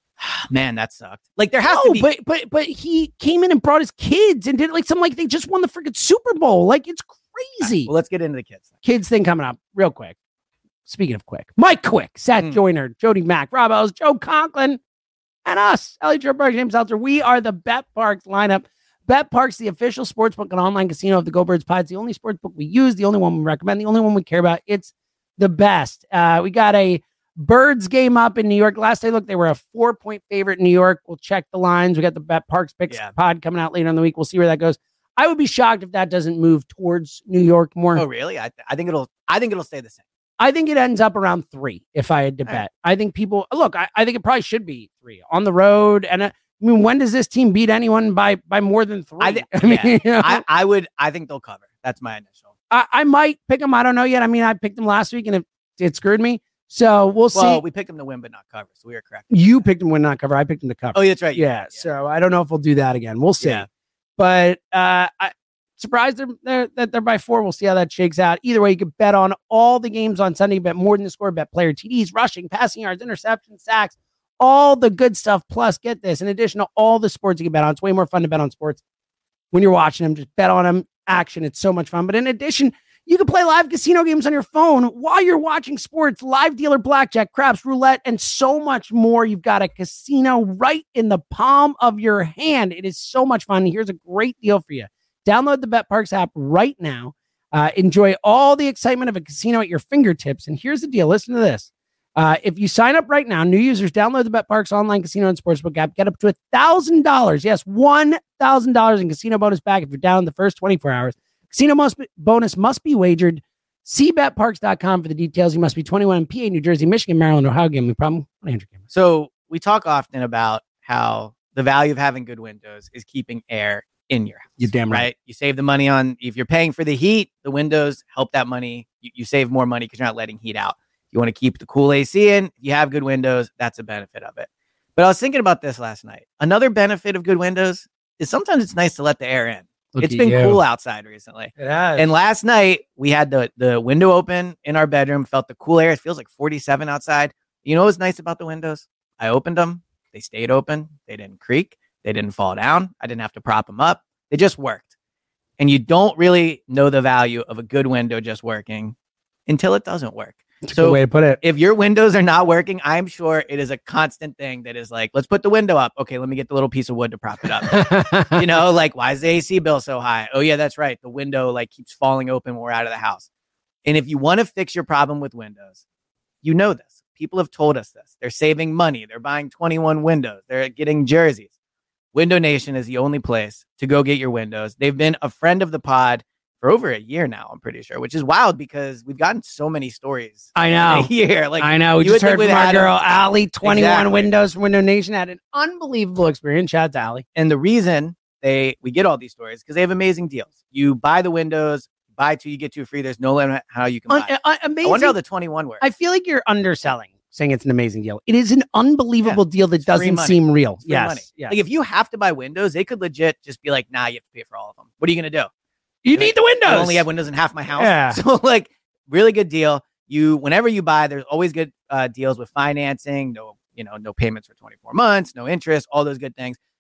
man, that sucked. Like there has no, to be, but but but he came in and brought his kids and did like something like they just won the freaking Super Bowl. Like it's crazy. Right, well, let's get into the kids. Kids thing coming up real quick. Speaking of quick, Mike Quick, Seth mm. Joyner, Jody Mack, Rob Ellis, Joe Conklin, and us, Ellie Joe James Seltzer. We are the Bet Parks lineup. Bet Parks, the official sportsbook and online casino of the Go Birds Pod. It's the only sportsbook we use, the only one we recommend, the only one we care about. It's the best. Uh, we got a Birds game up in New York. Last I looked, they were a four-point favorite in New York. We'll check the lines. We got the Bet Parks Picks yeah. pod coming out later in the week. We'll see where that goes. I would be shocked if that doesn't move towards New York more. Oh, really? I, th- I think it'll. I think it'll stay the same. I think it ends up around three. If I had to All bet, right. I think people look. I, I think it probably should be three on the road. And uh, I mean, when does this team beat anyone by by more than three? I, th- I mean, yeah. you know? I, I would. I think they'll cover. That's my initial. I, I might pick them. I don't know yet. I mean, I picked them last week and it, it screwed me. So we'll see. Well, we picked them to win, but not cover. So we are correct. You picked them win, not cover. I picked them to cover. Oh, that's right. Yeah. yeah. So I don't know if we'll do that again. We'll see. Yeah. But uh, I surprised they're, they're, that they're by four. We'll see how that shakes out. Either way, you can bet on all the games on Sunday. Bet more than the score. Bet player T Ds, rushing, passing yards, interceptions, sacks, all the good stuff. Plus, get this. In addition to all the sports you can bet on, it's way more fun to bet on sports when you're watching them. Just bet on them. Action. It's so much fun. But in addition, you can play live casino games on your phone while you're watching sports, live dealer blackjack, craps, roulette, and so much more. You've got a casino right in the palm of your hand. It is so much fun. Here's a great deal for you. Download the Bet Parks app right now. Uh, enjoy all the excitement of a casino at your fingertips. And here's the deal. Listen to this. Uh, if you sign up right now, new users download the Bet Parks online casino and sportsbook app. Get up to one thousand dollars. Yes, one thousand dollars in casino bonus back if you're down the first twenty-four hours. Casino must be, bonus must be wagered. See bet parks dot com for the details. You must be twenty-one in P A, New Jersey, Michigan, Maryland, Ohio. Gambling problem? Andrew Cameron. So we talk often about how the value of having good windows is keeping air in your house. You're damn right. right. You save the money on, if you're paying for the heat, the windows help that money. You, you save more money because you're not letting heat out. You want to keep the cool A C in. If you have good windows, that's a benefit of it. But I was thinking about this last night. Another benefit of good windows is sometimes it's nice to let the air in. Look it's been you. cool outside recently. It has. And last night we had the, the window open in our bedroom, felt the cool air. It feels like forty-seven outside. You know what's nice about the windows? I opened them. They stayed open. They didn't creak. They didn't fall down. I didn't have to prop them up. They just worked. And you don't really know the value of a good window just working until it doesn't work. That's so a good way to put it. If your windows are not working, I'm sure it is a constant thing that is like, let's put the window up. Okay, let me get the little piece of wood to prop it up. You know, like, why is the A C bill so high? Oh, yeah, that's right. The window like keeps falling open when we're out of the house. And if you want to fix your problem with windows, you know this. People have told us this. They're saving money. They're buying twenty-one windows. They're getting jerseys. Window Nation is the only place to go get your windows. They've been a friend of the pod for over a year now, I'm pretty sure, which is wild because we've gotten so many stories. I know. Here, like I know. We just heard from our Adam. girl, Allie, twenty-one exactly. windows from Window Nation. Had an unbelievable experience. Shout out to Allie. And the reason they we get all these stories because they have amazing deals. You buy the windows, buy two, you get two free. There's no limit how you can buy. Uh, uh, amazing. I wonder how the twenty-one works. I feel like you're underselling, saying it's an amazing deal. It is an unbelievable yeah. deal that it's doesn't seem real. Yes. yes. Like if you have to buy windows, they could legit just be like, nah, you have to pay for all of them. What are you going to do? You like, need the windows. I only have windows in half my house. Yeah. So like really good deal. You, whenever you buy, there's always good uh, deals with financing. No, you know, no payments for twenty-four months, no interest, all those good things.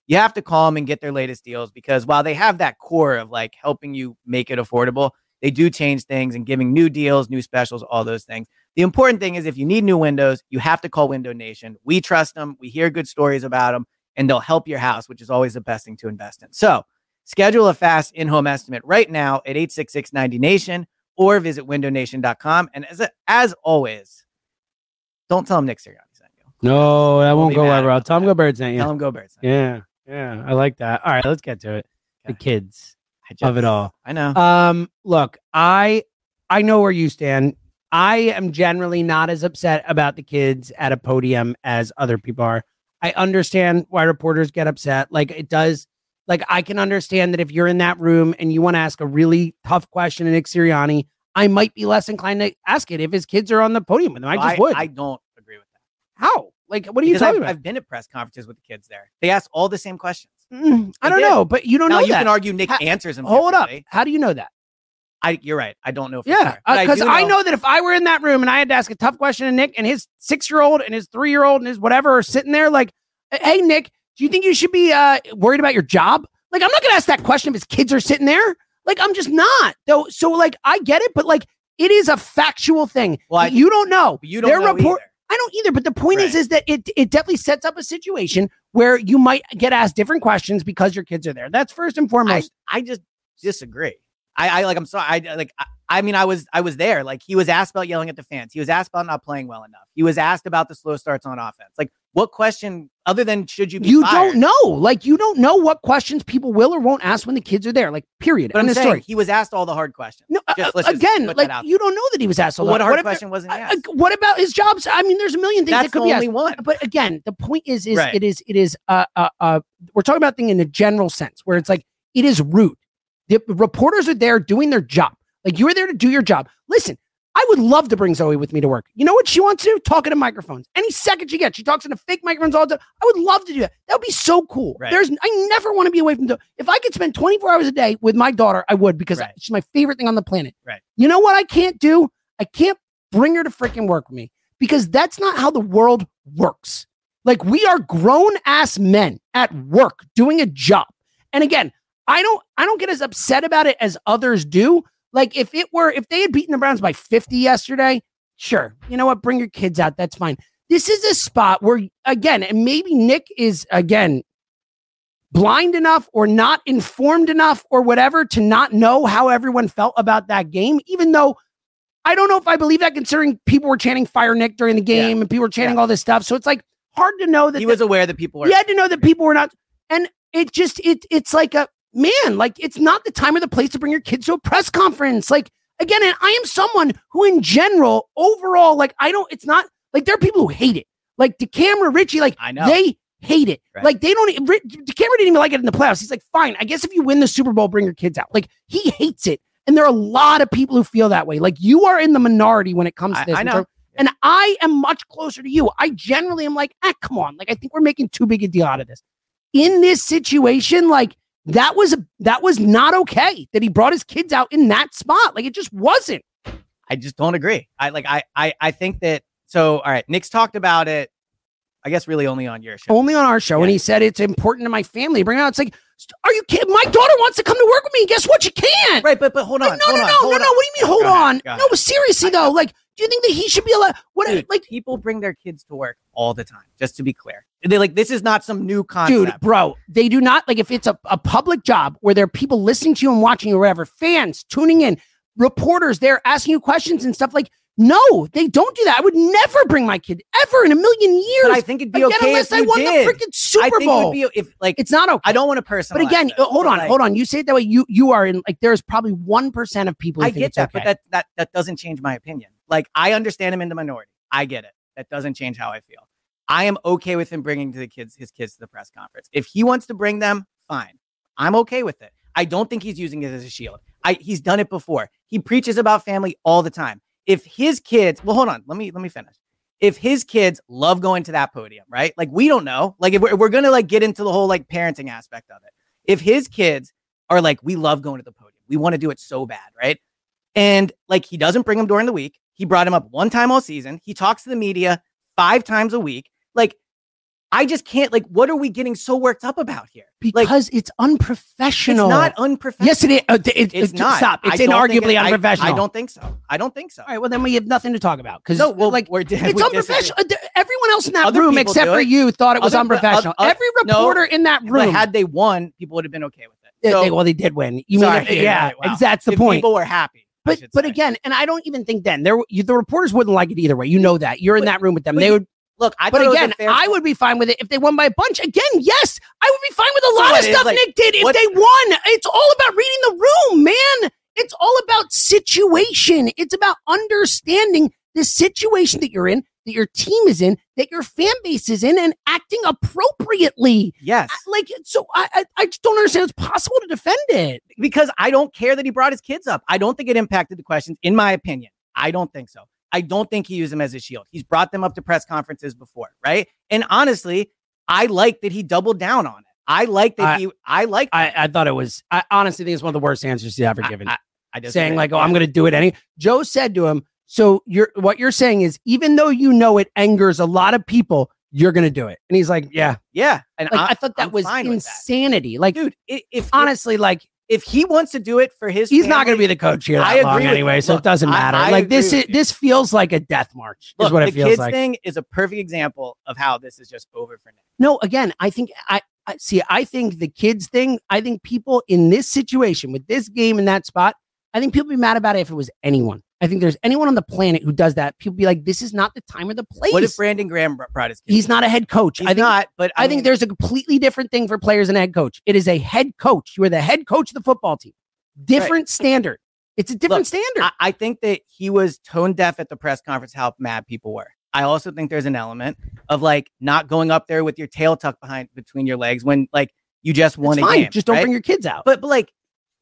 you have to call them and get their latest deals, because while they have that core of like helping you make it affordable, they do change things and giving new deals, new specials, all those things. The important thing is if you need new windows, you have to call Window Nation. We trust them. We hear good stories about them, and they'll help your house, which is always the best thing to invest in. So schedule a fast in-home estimate right now at eight six six ninety nation or visit window nation dot com. And as, as always, don't tell them Nick Sirianni sent you. No, that won't go ever. I'll tell them Go Birds sent you. Tell them Go Birds. Yeah, yeah, I like that. All right, let's get to it. The kids just, of it all. I know. Um, look, I I know where you stand. I am generally not as upset about the kids at a podium as other people are. I understand why reporters get upset. Like it does. Like I can understand that if you're in that room and you want to ask a really tough question to Nick Sirianni, I might be less inclined to ask it if his kids are on the podium with him. I just I, would. I don't agree with that. How? Like, what are you because talking I've, about? I've been at press conferences with the kids there. They ask all the same questions. Mm, I don't did. know, but you don't now, know you that. can argue Nick Ha- answers them. Hold up. differently. How do you know that? I, you're right. I don't know. For Yeah, sure. But because do I, know that if I were in that room and I had to ask a tough question to Nick and his six-year-old and his three-year-old and his whatever are sitting there like, hey, Nick, do you think you should be uh, worried about your job? Like, I'm not going to ask that question if his kids are sitting there. Like, I'm just not. Though. So, like, I get it, but, like, it is a factual thing. Well, I, you don't know. You don't Their know report- either. I don't either, but the point Right. is, is that it it definitely sets up a situation where you might get asked different questions because your kids are there. That's first and foremost. I, I just disagree. I, I like. I'm sorry. I like. I, I mean, I was. I was there. Like he was asked about yelling at the fans. He was asked about not playing well enough. He was asked about the slow starts on offense. Like, what question other than should you be? You fired? don't know. Like, you don't know what questions people will or won't ask when the kids are there. Like, period. But End I'm of saying story. he was asked all the hard questions. No, Just- uh, let's just again, put like that out you don't know that he was asked. A Well, lot. what hard What if- question wasn't he uh, asked? uh, what about his jobs? I mean, there's a million things That's that could the be only asked. one. But again, the point is, is Right. it is, it is, uh, uh, uh, we're talking about thing in a general sense where it's like it is rude. The reporters are there doing their job. Like you were there to do your job. Listen, I would love to bring Zoe with me to work. You know what she wants to do? Talk into microphones. Any second she gets, she talks into fake microphones all the time. I would love to do that. That would be so cool. Right. There's, I never want to be away from. The, if I could spend twenty-four hours a day with my daughter, I would because Right. she's my favorite thing on the planet. Right. You know what I can't do? I can't bring her to freaking work with me because that's not how the world works. Like we are grown ass men at work doing a job. And again, I don't, I don't get as upset about it as others do. Like if it were, if they had beaten the Browns by fifty yesterday, sure. You know what? Bring your kids out. That's fine. This is a spot where, again, and maybe Nick is, again, blind enough or not informed enough or whatever to not know how everyone felt about that game, even though I don't know if I believe that considering people were chanting Fire Nick during the game Yeah. and people were chanting Yeah. all this stuff. So it's like hard to know that He the- was aware that people were. you had to know that people were not, and it just it it's like a man, like it's not the time or the place to bring your kids to a press conference. Like again, and I am someone who, in general, overall, like I don't. It's not like there are people who hate it, like DeCamera, Richie, like I know. they hate it. Right. Like they don't. Rick- DeCamera didn't even like it in the playoffs. He's like, fine, I guess if you win the Super Bowl, bring your kids out. Like he hates it, and there are a lot of people who feel that way. Like you are in the minority when it comes to I- this. I in know. terms- And I am much closer to you. I generally am like, ah, come on. Like, I think we're making too big a deal out of this. In this situation, like, that was a, that was not okay that he brought his kids out in that spot. Like, it just wasn't. I just don't agree. I like. I. I. I think that. So, all right. Nick's talked about it. I guess really only on your show. Only on our show. Yeah. And he said it's important to my family. Bring it out. It's like, are you kidding? My daughter wants to come to work with me. Guess what? You can't. Right, but but hold on. Like, no, hold no, on, no, hold no, on. no. What do you mean? Hold Go ahead, on. go No, ahead. seriously though. Like, do you think that he should be allowed? What? Dude, like, people bring their kids to work all the time. Just to be clear, they like this is not some new concept. dude, bro, they do not like if it's a, a public job where there are people listening to you and watching you or whatever, fans tuning in, reporters there asking you questions and stuff. Like, no, they don't do that. I would never bring my kid ever in a million years. But I think it'd be Again, okay unless if I you won did. the freaking Super I think Bowl. it would be if like It's not okay. I don't want to personalize. But again, this, hold but, on, like, hold on. You say it that way. You you are in like there's probably one percent of people. Who I think get it's that, okay. but that that that doesn't change my opinion. Like I understand him in the minority. I get it. That doesn't change how I feel. I am okay with him bringing to the kids his kids to the press conference. If he wants to bring them, fine. I'm okay with it. I don't think he's using it as a shield. I he's done it before. He preaches about family all the time. If his kids, well, hold on, let me let me finish. If his kids love going to that podium, right? Like we don't know. Like if we're, we're gonna like get into the whole like parenting aspect of it. If his kids are like, we love going to the podium, we want to do it so bad, right? And like he doesn't bring them during the week. He brought him up one time all season. He talks to the media five times a week. Like I just can't, like, what are we getting so worked up about here? Because like, it's unprofessional. It's not unprofessional. Yes, it is. Uh, it, it, it's it, not. Stop. It's I inarguably it, unprofessional. I, I don't think so. I don't think so. All right, well, then we have nothing to talk about. Because no, well, like, we're, it's we unprofessional. Everyone else in that Other room, except for it. you, thought it was Other, unprofessional. uh, uh, Every reporter no, in that room. But had they won, people would have been okay with it. They, So, they, well, they did win. You sorry, mean, yeah, yeah, right, wow. that's the if point. People were happy. But but say. again, and I don't even think then there you, the reporters wouldn't like it either way. You know that you're in but, that room with them. But, they would. Look, I but again, I point. would be fine with it if they won by a bunch. Again, yes, I would be fine with a lot so of stuff like, Nick did if what, they won. It's all about reading the room, man. It's all about situation. It's about understanding the situation that you're in, that your team is in, that your fan base is in, and acting appropriately. Yes. Like, so I, I, I just don't understand it's possible to defend it. Because I don't care that he brought his kids up. I don't think it impacted the questions, in my opinion. I don't think so. I don't think he used them as a shield. He's brought them up to press conferences before, right? And honestly, I like that he doubled down on it. I like that I, he, I like I, I thought it was, I honestly think it's one of the worst answers he's ever given. I, I, I just saying like, oh, I'm going to do it any. Joe said to him, so you're, what you're saying is, even though you know it angers a lot of people, you're going to do it. And he's like, yeah. Yeah. And like, I, I thought that I'm was insanity. That. Like, dude, if, if honestly, like, if he wants to do it for his he's family, not going to be the coach here that I long agree anyway, with so Look, it doesn't matter. I, I like this, is, with this feels like a death march. Look, is what the it feels kids like. Thing is a perfect example of how this is just over for Nick. No, again, I think I, I see. I think the kids thing. I think people in this situation with this game in that spot. I think people would be mad about it if it was anyone. I think there's anyone on the planet who does that. People be like, this is not the time or the place. What if Brandon Graham brought his kids? He's not a head coach. He's I think, not, but I, I mean, think there's a completely different thing for players and a head coach. It is a head coach. You are the head coach of the football team. Different right. standard. It's a different Look, standard. I, I think that he was tone deaf at the press conference, how mad people were. I also think there's an element of like not going up there with your tail tucked behind between your legs when like you just won it's a fine. game. Just don't right? bring your kids out. But, but like,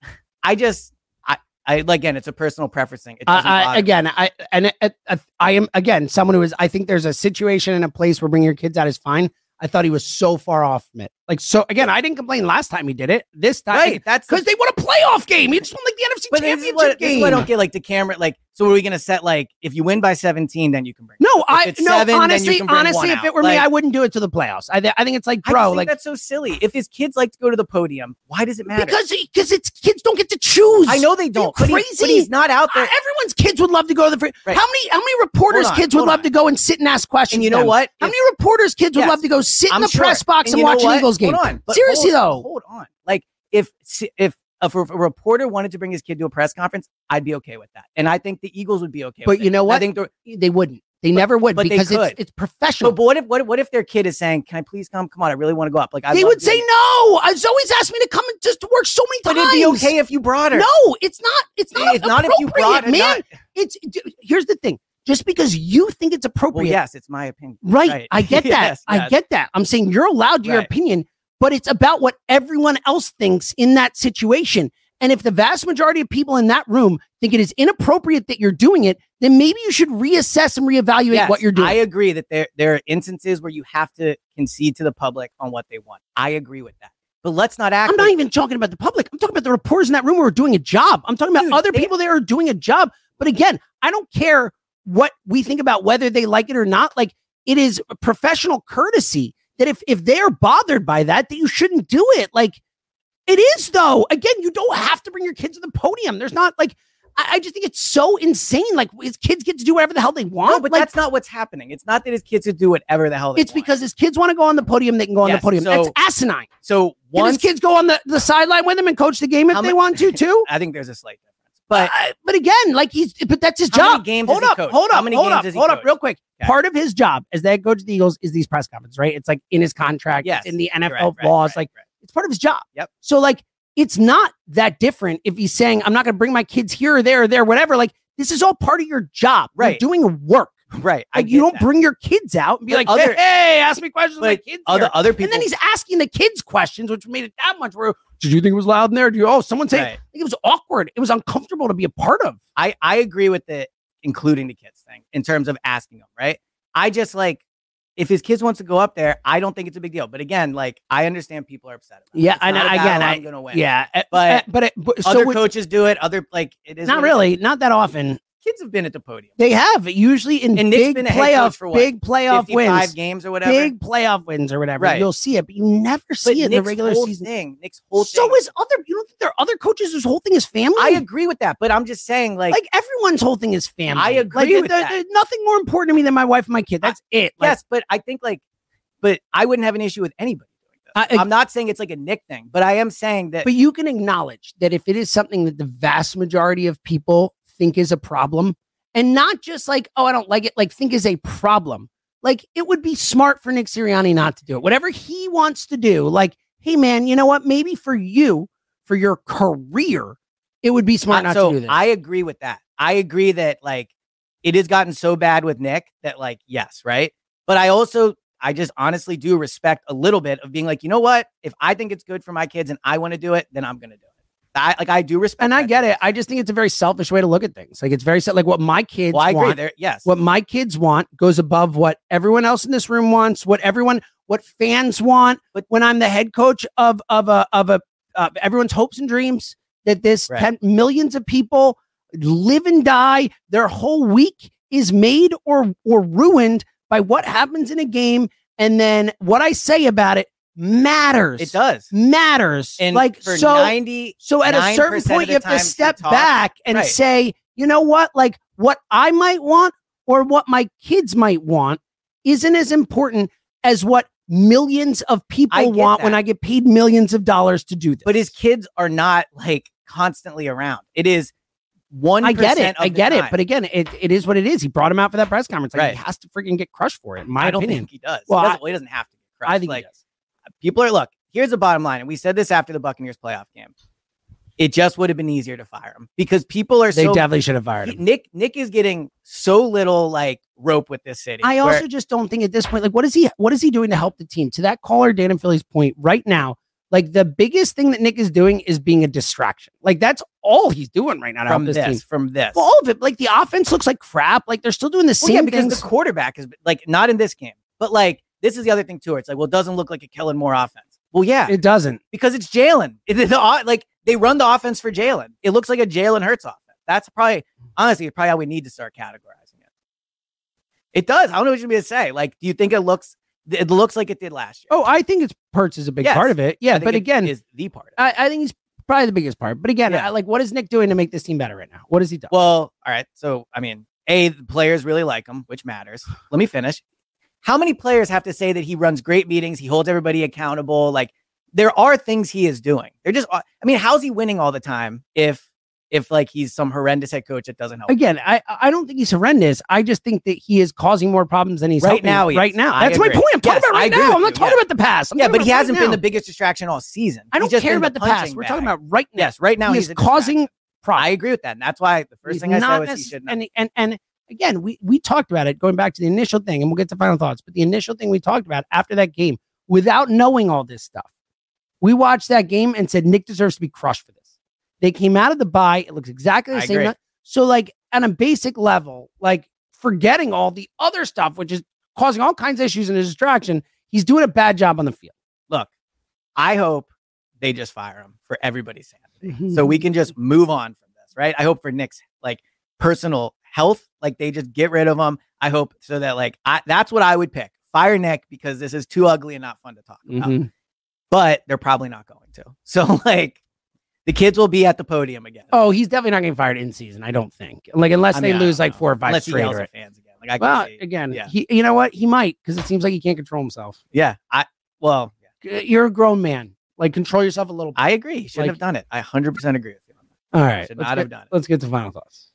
I just, I, I again, it's a personal preference thing. It uh, I, again, I and I, I, I am again someone who is. I think there's a situation in a place where bringing your kids out is fine. I thought he was so far off from it. Like, so again, I didn't complain last time he did it. This time, right? That's because the, they won a playoff game. He just won like the N F C but championship this is what, game. This is what I don't get. Like the camera, like, so are we going to set like if you win by seventeen, then you can bring. No, if I it's no. Seven, honestly, then honestly, if out. it were like, me, I wouldn't do it to the playoffs. I, th- I think it's like, I bro, think like that's so silly. If his kids like to go to the podium, why does it matter? Because because it's kids don't get to choose. I know they don't. But, crazy. he, but he's not out there. Uh, everyone's kids would love to go to the. Fr- right. How many how many reporters' on, kids would love on. to go and sit and ask questions? And you know them? what? How if, many reporters' kids would yes, love to go sit I'm in the sure. press box and, and watch an Eagles game? Hold on. But Seriously hold, though, hold on. Like if if if a, a reporter wanted to bring his kid to a press conference, I'd be okay with that, and I think the Eagles would be okay. But with you it. know what? I think they wouldn't. They but, never would but because it's, it's professional. But, but what if what if, what if their kid is saying, "Can I please come? Come on, I really want to go up." Like I they would say no. Zoe's asked me to come and just to work so many but times. But it'd be okay if you brought her. No, it's not. It's not. It's not if you brought her, man. not, it's here's the thing. Just because you think it's appropriate. Well, yes, it's my opinion. Right. right. I get that. yes, I yes. get that. I'm saying you're allowed to right. your opinion, but it's about what everyone else thinks in that situation. And if the vast majority of people in that room think it is inappropriate that you're doing it, then maybe you should reassess and reevaluate yes, what you're doing. I agree that there, there are instances where you have to concede to the public on what they want. I agree with that. But let's not act I'm like- not even talking about the public. I'm talking about the reporters in that room who are doing a job. I'm talking about Dude, other they- people there who are doing a job. But again, I don't care what we think about whether they like it or not. Like, it is professional courtesy that if, if they're bothered by that, that you shouldn't do it. Like, it is, though. Again, you don't have to bring your kids to the podium. There's not like, I, I just think it's so insane. Like, his kids get to do whatever the hell they want. No, but like, that's not what's happening. It's not that his kids would do whatever the hell they it's want. because his kids want to go on the podium. They can go on Yes, the podium. so- That's asinine. So Can once his kids go on the, the sideline with him and coach the game if How they ma- want to, too? I think there's a slight difference. But uh, but again, like he's, but that's his How many job. games hold has he up, coached? hold How up, many hold games up, has he hold up, coached? real quick. Okay. Part of his job as the head coach of the Eagles is these press conferences, right? It's like in his contract, Yes, it's in the N F L right, right, laws, right, like right. it's part of his job. Yep. So like, it's not that different if he's saying, "I'm not going to bring my kids here or there or there, whatever." Like, this is all part of your job. Right. You're doing work. right. I Like, you get don't that. bring your kids out and be But like, other- "Hey, hey, ask me questions." With my But kids other here. other people. And then he's asking the kids questions, which made it that much where, did you think it was loud in there? Do you, oh, someone say, Right. I think it was awkward. It was uncomfortable to be a part of. I, I agree with the including the kids thing in terms of asking them, right? I just like, if his kids wants to go up there, I don't think it's a big deal. But again, like, I understand people are upset about it. Yeah, It's I know. not a Again, battle I, I'm gonna win. yeah, uh, But uh, but, it, but so other would- coaches do it. Other, like, it is not what it really, is. not that often. kids have been at the podium. They have usually in And Nick's big been a head coach playoff, for what? big playoff fifty-five wins, games or whatever. big playoff wins or whatever. Right. You'll see it, but you never see But it in Nick's the regular whole season. thing, Nick's whole So thing. is other. You don't think there are other coaches whose whole thing is family? I agree with that, but I'm just saying, like, Like everyone's whole thing is family. I agree like, with there- that. There's nothing more important to me than my wife and my kid. That's it. Like, yes, but I think like, but I wouldn't have an issue with anybody doing this. I- I'm not saying it's like a Nick thing, but I am saying that. But you can acknowledge that if it is something that the vast majority of people think is a problem, and not just like, oh, I don't like it, like think is a problem. Like it would be smart for Nick Sirianni not to do it. Whatever he wants to do, like, hey man, you know what? Maybe for you, for your career, it would be smart Uh, not so to do this. I agree with that. I agree that like it has gotten so bad with Nick that like, yes, right. But I also, I just honestly do respect a little bit of being like, you know what? If I think it's good for my kids and I want to do it, then I'm going to do it. I like, I do respect and I that get choice. it. I just think it's a very selfish way to look at things. Like it's very se- like what my kids Well, I agree want. there. Yes. What my kids want goes above what everyone else in this room wants, what everyone, what fans want. But when I'm the head coach of of a of a uh, everyone's hopes and dreams that this Right. ten, millions of people live and die, their whole week is made or or ruined by what happens in a game, and then what I say about it matters. It does. Matters. And like for so. ninety, So at a certain point, you have to step back and Right. say, you know what? Like what I might want or what my kids might want isn't as important as what millions of I people get want when that. I get paid millions of dollars to do this. But his kids are not like constantly around. It is one. I get it. I get it. But again, it, it is what it is. He brought him out for that press conference. Like Right. he has to freaking get crushed for it, in my I don't opinion. think he does. Well, he, doesn't, I- well, he doesn't have to get crushed. I think like, he does. people are, look, here's the bottom line. And we said this after the Buccaneers playoff game. It just would have been easier to fire him because people are They so. definitely should have fired he- him. Nick Nick is getting so little like rope with this city. I where- also just don't think at this point, like, what is he? What is he doing to help the team? To that caller, Dan and Philly's point, right now, like the biggest thing that Nick is doing is being a distraction. Like that's all he's doing right now to from help this, this team. from this. Well, all of it, like the offense looks like crap. Like they're still doing the Well, same yeah, because things. the quarterback is like not in this game, but like this is the other thing too. It's like, well, it doesn't look like a Kellen Moore offense. Well, yeah, It doesn't. because it's Jalen. It, the, the- like they run the offense for Jalen. It looks like a Jalen Hurts offense. That's probably honestly it's probably how we need to start categorizing it. It does. I don't know what you're going to say. Like, do you think it looks? It looks like it did last year. Oh, I think it's Pertz is a big Yes. part of it. Yeah, I think but it again, is the part. Of it. I, I think he's probably the biggest part. But again, Yeah. I, like, what is Nick doing to make this team better right now? What has he done? Well, all right. So, I mean, A, the players really like him, which matters. Let me finish. How many players have to say that he runs great meetings? He holds everybody accountable. Like, there are things he is doing. They're just, I mean, how's he winning all the time if, if like he's some horrendous head coach that doesn't help? Again, I I don't think he's horrendous. I just think that he is causing more problems than he's Right helping now he Right is. now, I that's my agree. point. I'm talking Yes, about I right agree now. with I'm not you, talking yeah. about the past. I'm Yeah, talking but he about right hasn't been now. the biggest distraction all season. I He's don't just care been about the punching past. We're bag. talking about right now. Yes, right now he he's is a causing distraction. problems. I agree with that. And that's why the first He's thing I said not was he necess- should not. and, and and again, we we talked about it going back to the initial thing, and we'll get to final thoughts. But the initial thing we talked about after that game, without knowing all this stuff, we watched that game and said Nick deserves to be crushed for this. They came out of the bye. It looks exactly the I same. agree. So, like on a basic level, like forgetting all the other stuff, which is causing all kinds of issues and a distraction, he's doing a bad job on the field. Look, I hope they just fire him for everybody's sanity. So we can just move on from this, right? I hope for Nick's like personal health, like they just get rid of him. I hope so that like I, that's what I would pick. Fire Nick because this is too ugly and not fun to talk about. Mhm. But they're probably not going to. So like the kids will be at the podium again. Oh, he's definitely not getting fired in season. I don't think. Like unless I they mean, I lose don't like know. four or five Unless he straight. yells Or, at fans again. Like I can well, see. again, yeah. he. You know what? He might because it seems like he can't control himself. Yeah. I well, yeah. You're a grown man. Like control yourself a little bit. I agree. He shouldn't Like- have done it. I one hundred percent agree with you on that. All right. Should let's not get, have done it. Let's get to final thoughts.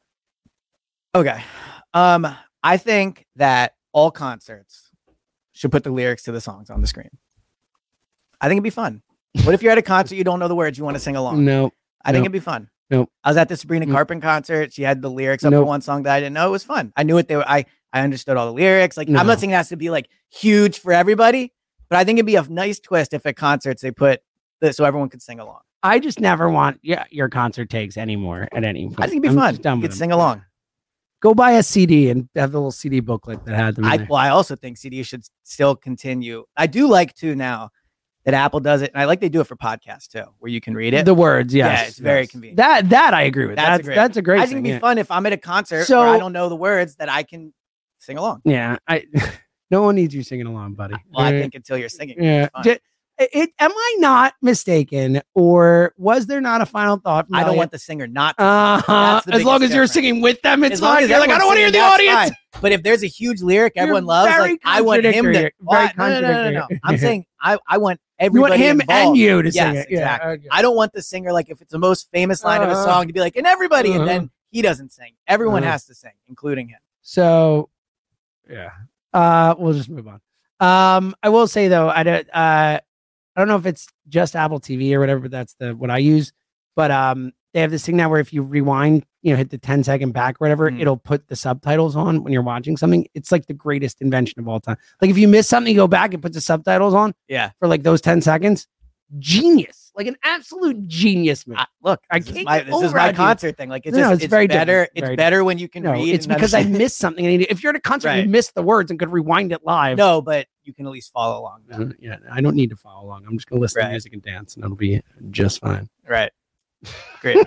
Okay. Um, I think that all concerts should put the lyrics to the songs on the screen. I think it'd be fun. What if you're at a concert, you don't know the words, you want to sing along? No. I think no. it'd be fun. Nope. I was at the Sabrina Mm. Carpenter concert. She had the lyrics up Nope. for one song that I didn't know. It was fun. I knew what they were. I, I understood all the lyrics. Like, No. I'm not saying it has to be like huge for everybody, but I think it'd be a nice twist if at concerts they put this so everyone could sing along. I just never want yeah, your concert takes anymore at any point. I think it'd be I'm fun. just done You with could them. sing along. Go buy a C D and have the little C D booklet that had them. in I there. well, I also think C Ds should still continue. I do like to now. that Apple does it. And I like they do it for podcasts too, where you can read it. The words, yes. Yeah, it's very yes. convenient. That that I agree with. That's That's a great- that's a great I think thing. it'd be yeah. fun if I'm at a concert So- where I don't know the words that I can sing along. Yeah, I no one needs you singing along, buddy. Well, I Uh, think until you're singing. yeah. it's fun. J- It, it- am I not mistaken, or was there not a final thought? From I don't Elliot? want the singer not to. Uh-huh. That's the As long as biggest you're difference. singing with them, it's As long fine. as You're like, I don't want to hear everyone's the singing, that's audience. fine. But if there's a huge lyric You're everyone loves, very like I want him to. contradictory. What? Very No, no, no, no, no. contradictory. I'm saying I, I want You everybody want him involved. and you to sing Yes, it. Yeah, exactly. okay. I don't want the singer, like if it's the most famous line of a Uh-huh. song, to be like, and everybody, Uh-huh. and then he doesn't sing. Everyone Uh-huh. has to sing, including him. So, yeah. Uh, we'll just move on. Um, I will say though, I don't. Uh, I don't know if it's just Apple T V or whatever, but that's the what I use. But um, they have this thing now where if you rewind, you know, hit the ten second back or whatever, Mhm. it'll put the subtitles on when you're watching something. It's like the greatest invention of all time. Like if you miss something, you go back and put the subtitles on Yeah. for like those ten seconds. Genius, like an absolute genius, man. I, look, I this is can't my, get this is over my how you- concert thing. Like it's No, just, it's it's, very better. different. It's Very better when you can No, read. it's and because I understand. missed something. And if you're at a concert, and Right. you missed the words and could rewind it live. No, but you can at least follow along. now. Uh, yeah, I don't need to follow along. I'm just gonna listen to Right. music and dance, and it'll be just fine. Right. Great.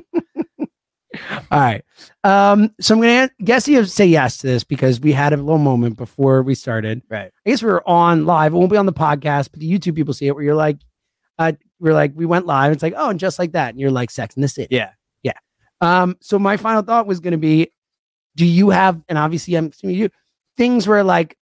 All right. Um, so I'm gonna guess you say yes to this because we had a little moment before we started. Right. I guess we were on live. It won't be on the podcast, but the YouTube people see it. Where you're like, uh, we're like, we went live. It's like, oh, and just like that, and you're like, Sex in the City. Yeah. Yeah. Um. So my final thought was gonna be, do you have? And obviously, I'm assuming you things where like,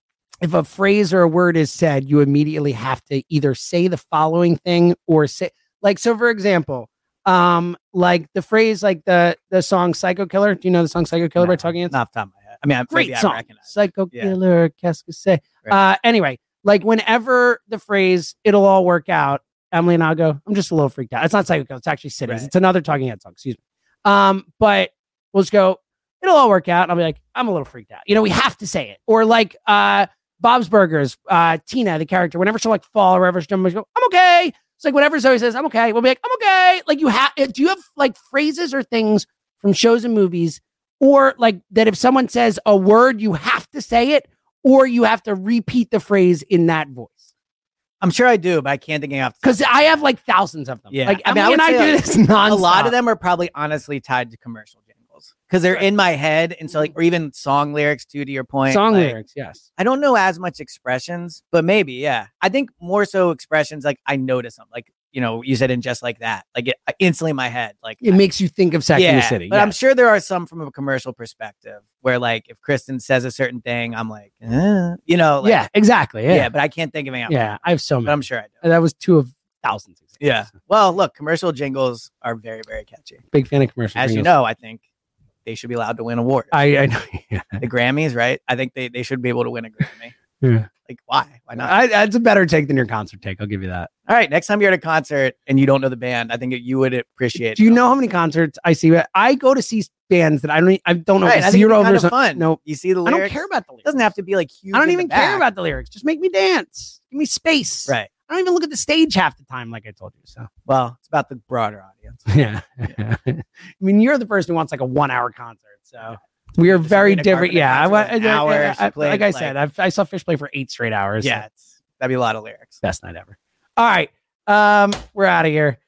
if a phrase or a word is said, you immediately have to either say the following thing or say like. So, for example. Um, like the phrase, like the the song "Psycho Killer." Do you know the song "Psycho Killer" by No, Talking Heads? Not off the top of my head. I mean, I- Great maybe I song, recognize it. "Psycho Yeah. Killer." Qu'est-ce que c'est? Right. Uh, anyway, like whenever the phrase "it'll all work out," Emily and I go, "I'm just a little freaked out." It's not "Psycho Killer." It's actually "Cities." Right. It's another Talking Heads song. Excuse me. Um, but we'll just go, "It'll all work out," and I'll be like, "I'm a little freaked out." You know, we have to say it. Or like, uh, Bob's Burgers, uh, Tina, the character, whenever she'll like fall or wherever she'll go, "I'm okay." It's like whenever Zoe says, "I'm okay," we'll be like, "I'm okay." Like you have, do you have like phrases or things from shows and movies, or like that if someone says a word, you have to say it, or you have to repeat the phrase in that voice? I'm sure I do, but I can't think of Because I have like thousands of them. Yeah. Like I mean, I Emily and would I say, do like, this nonstop. a lot of them are probably honestly tied to commercial jingles because they're Right. in my head, and so like, or even song lyrics too. To your point, song like, lyrics. Yes. I don't know as much expressions, but maybe, yeah. I think more so expressions. Like I notice them, like you know, you said in Just Like That, like it instantly in my head, like It I- makes you think of Sex yeah, in the City. But I'm yes. sure there are some from a commercial perspective where, like, if Kristen says a certain thing, I'm like, eh, you know, like, yeah, exactly. yeah. Yeah. But I can't think of any. Yeah. I have so but many. I'm sure I do. That was two of thousands. Yeah. Well, look, commercial jingles are very, very catchy. Big fan of commercial. As you jingles. know, I think they should be allowed to win awards. I, I know. Yeah. The Grammys, right? I think they, they should be able to win a Grammy. Yeah. Like, why? Why not? I, that's a better take than your concert take. I'll give you that. All right. Next time you're at a concert and you don't know the band, I think you would appreciate. Do you know how many concerts I see? I go to see bands that I don't. I don't know. Right, I think it'd zero be kind of percent. fun. No, You see the I lyrics. don't care about the It lyrics. doesn't have to be like huge. I don't in even the care back. about the lyrics. Just make me dance. Give me space. Right. I don't even look at the stage half the time, like I told you. So Well, it's about the broader audience. yeah. I mean, you're the person who wants like a one-hour concert. So we are Just very made a different. carpet Yeah, I, concert wa- was an I- hour. I- She I- played, like I like- said, I've, I saw Fish play for eight straight hours. so Yeah, it's, that'd be a lot of lyrics. best night ever. All right, um, we're out of here.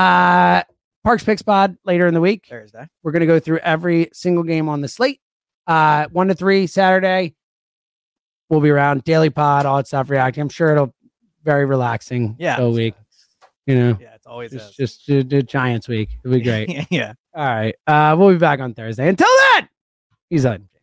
Uh, Parks Picks Pod later in the week. Thursday. We're going to go through every single game on the slate. Uh, one to three Saturday. We'll be around daily pod, all that stuff reacting. I'm sure it'll very relaxing. Yeah. all week. You know, Yeah, it's always just is. just uh, the Giants week. It'll be great. yeah. All right. Uh, we'll be back on Thursday. Until then, he's on.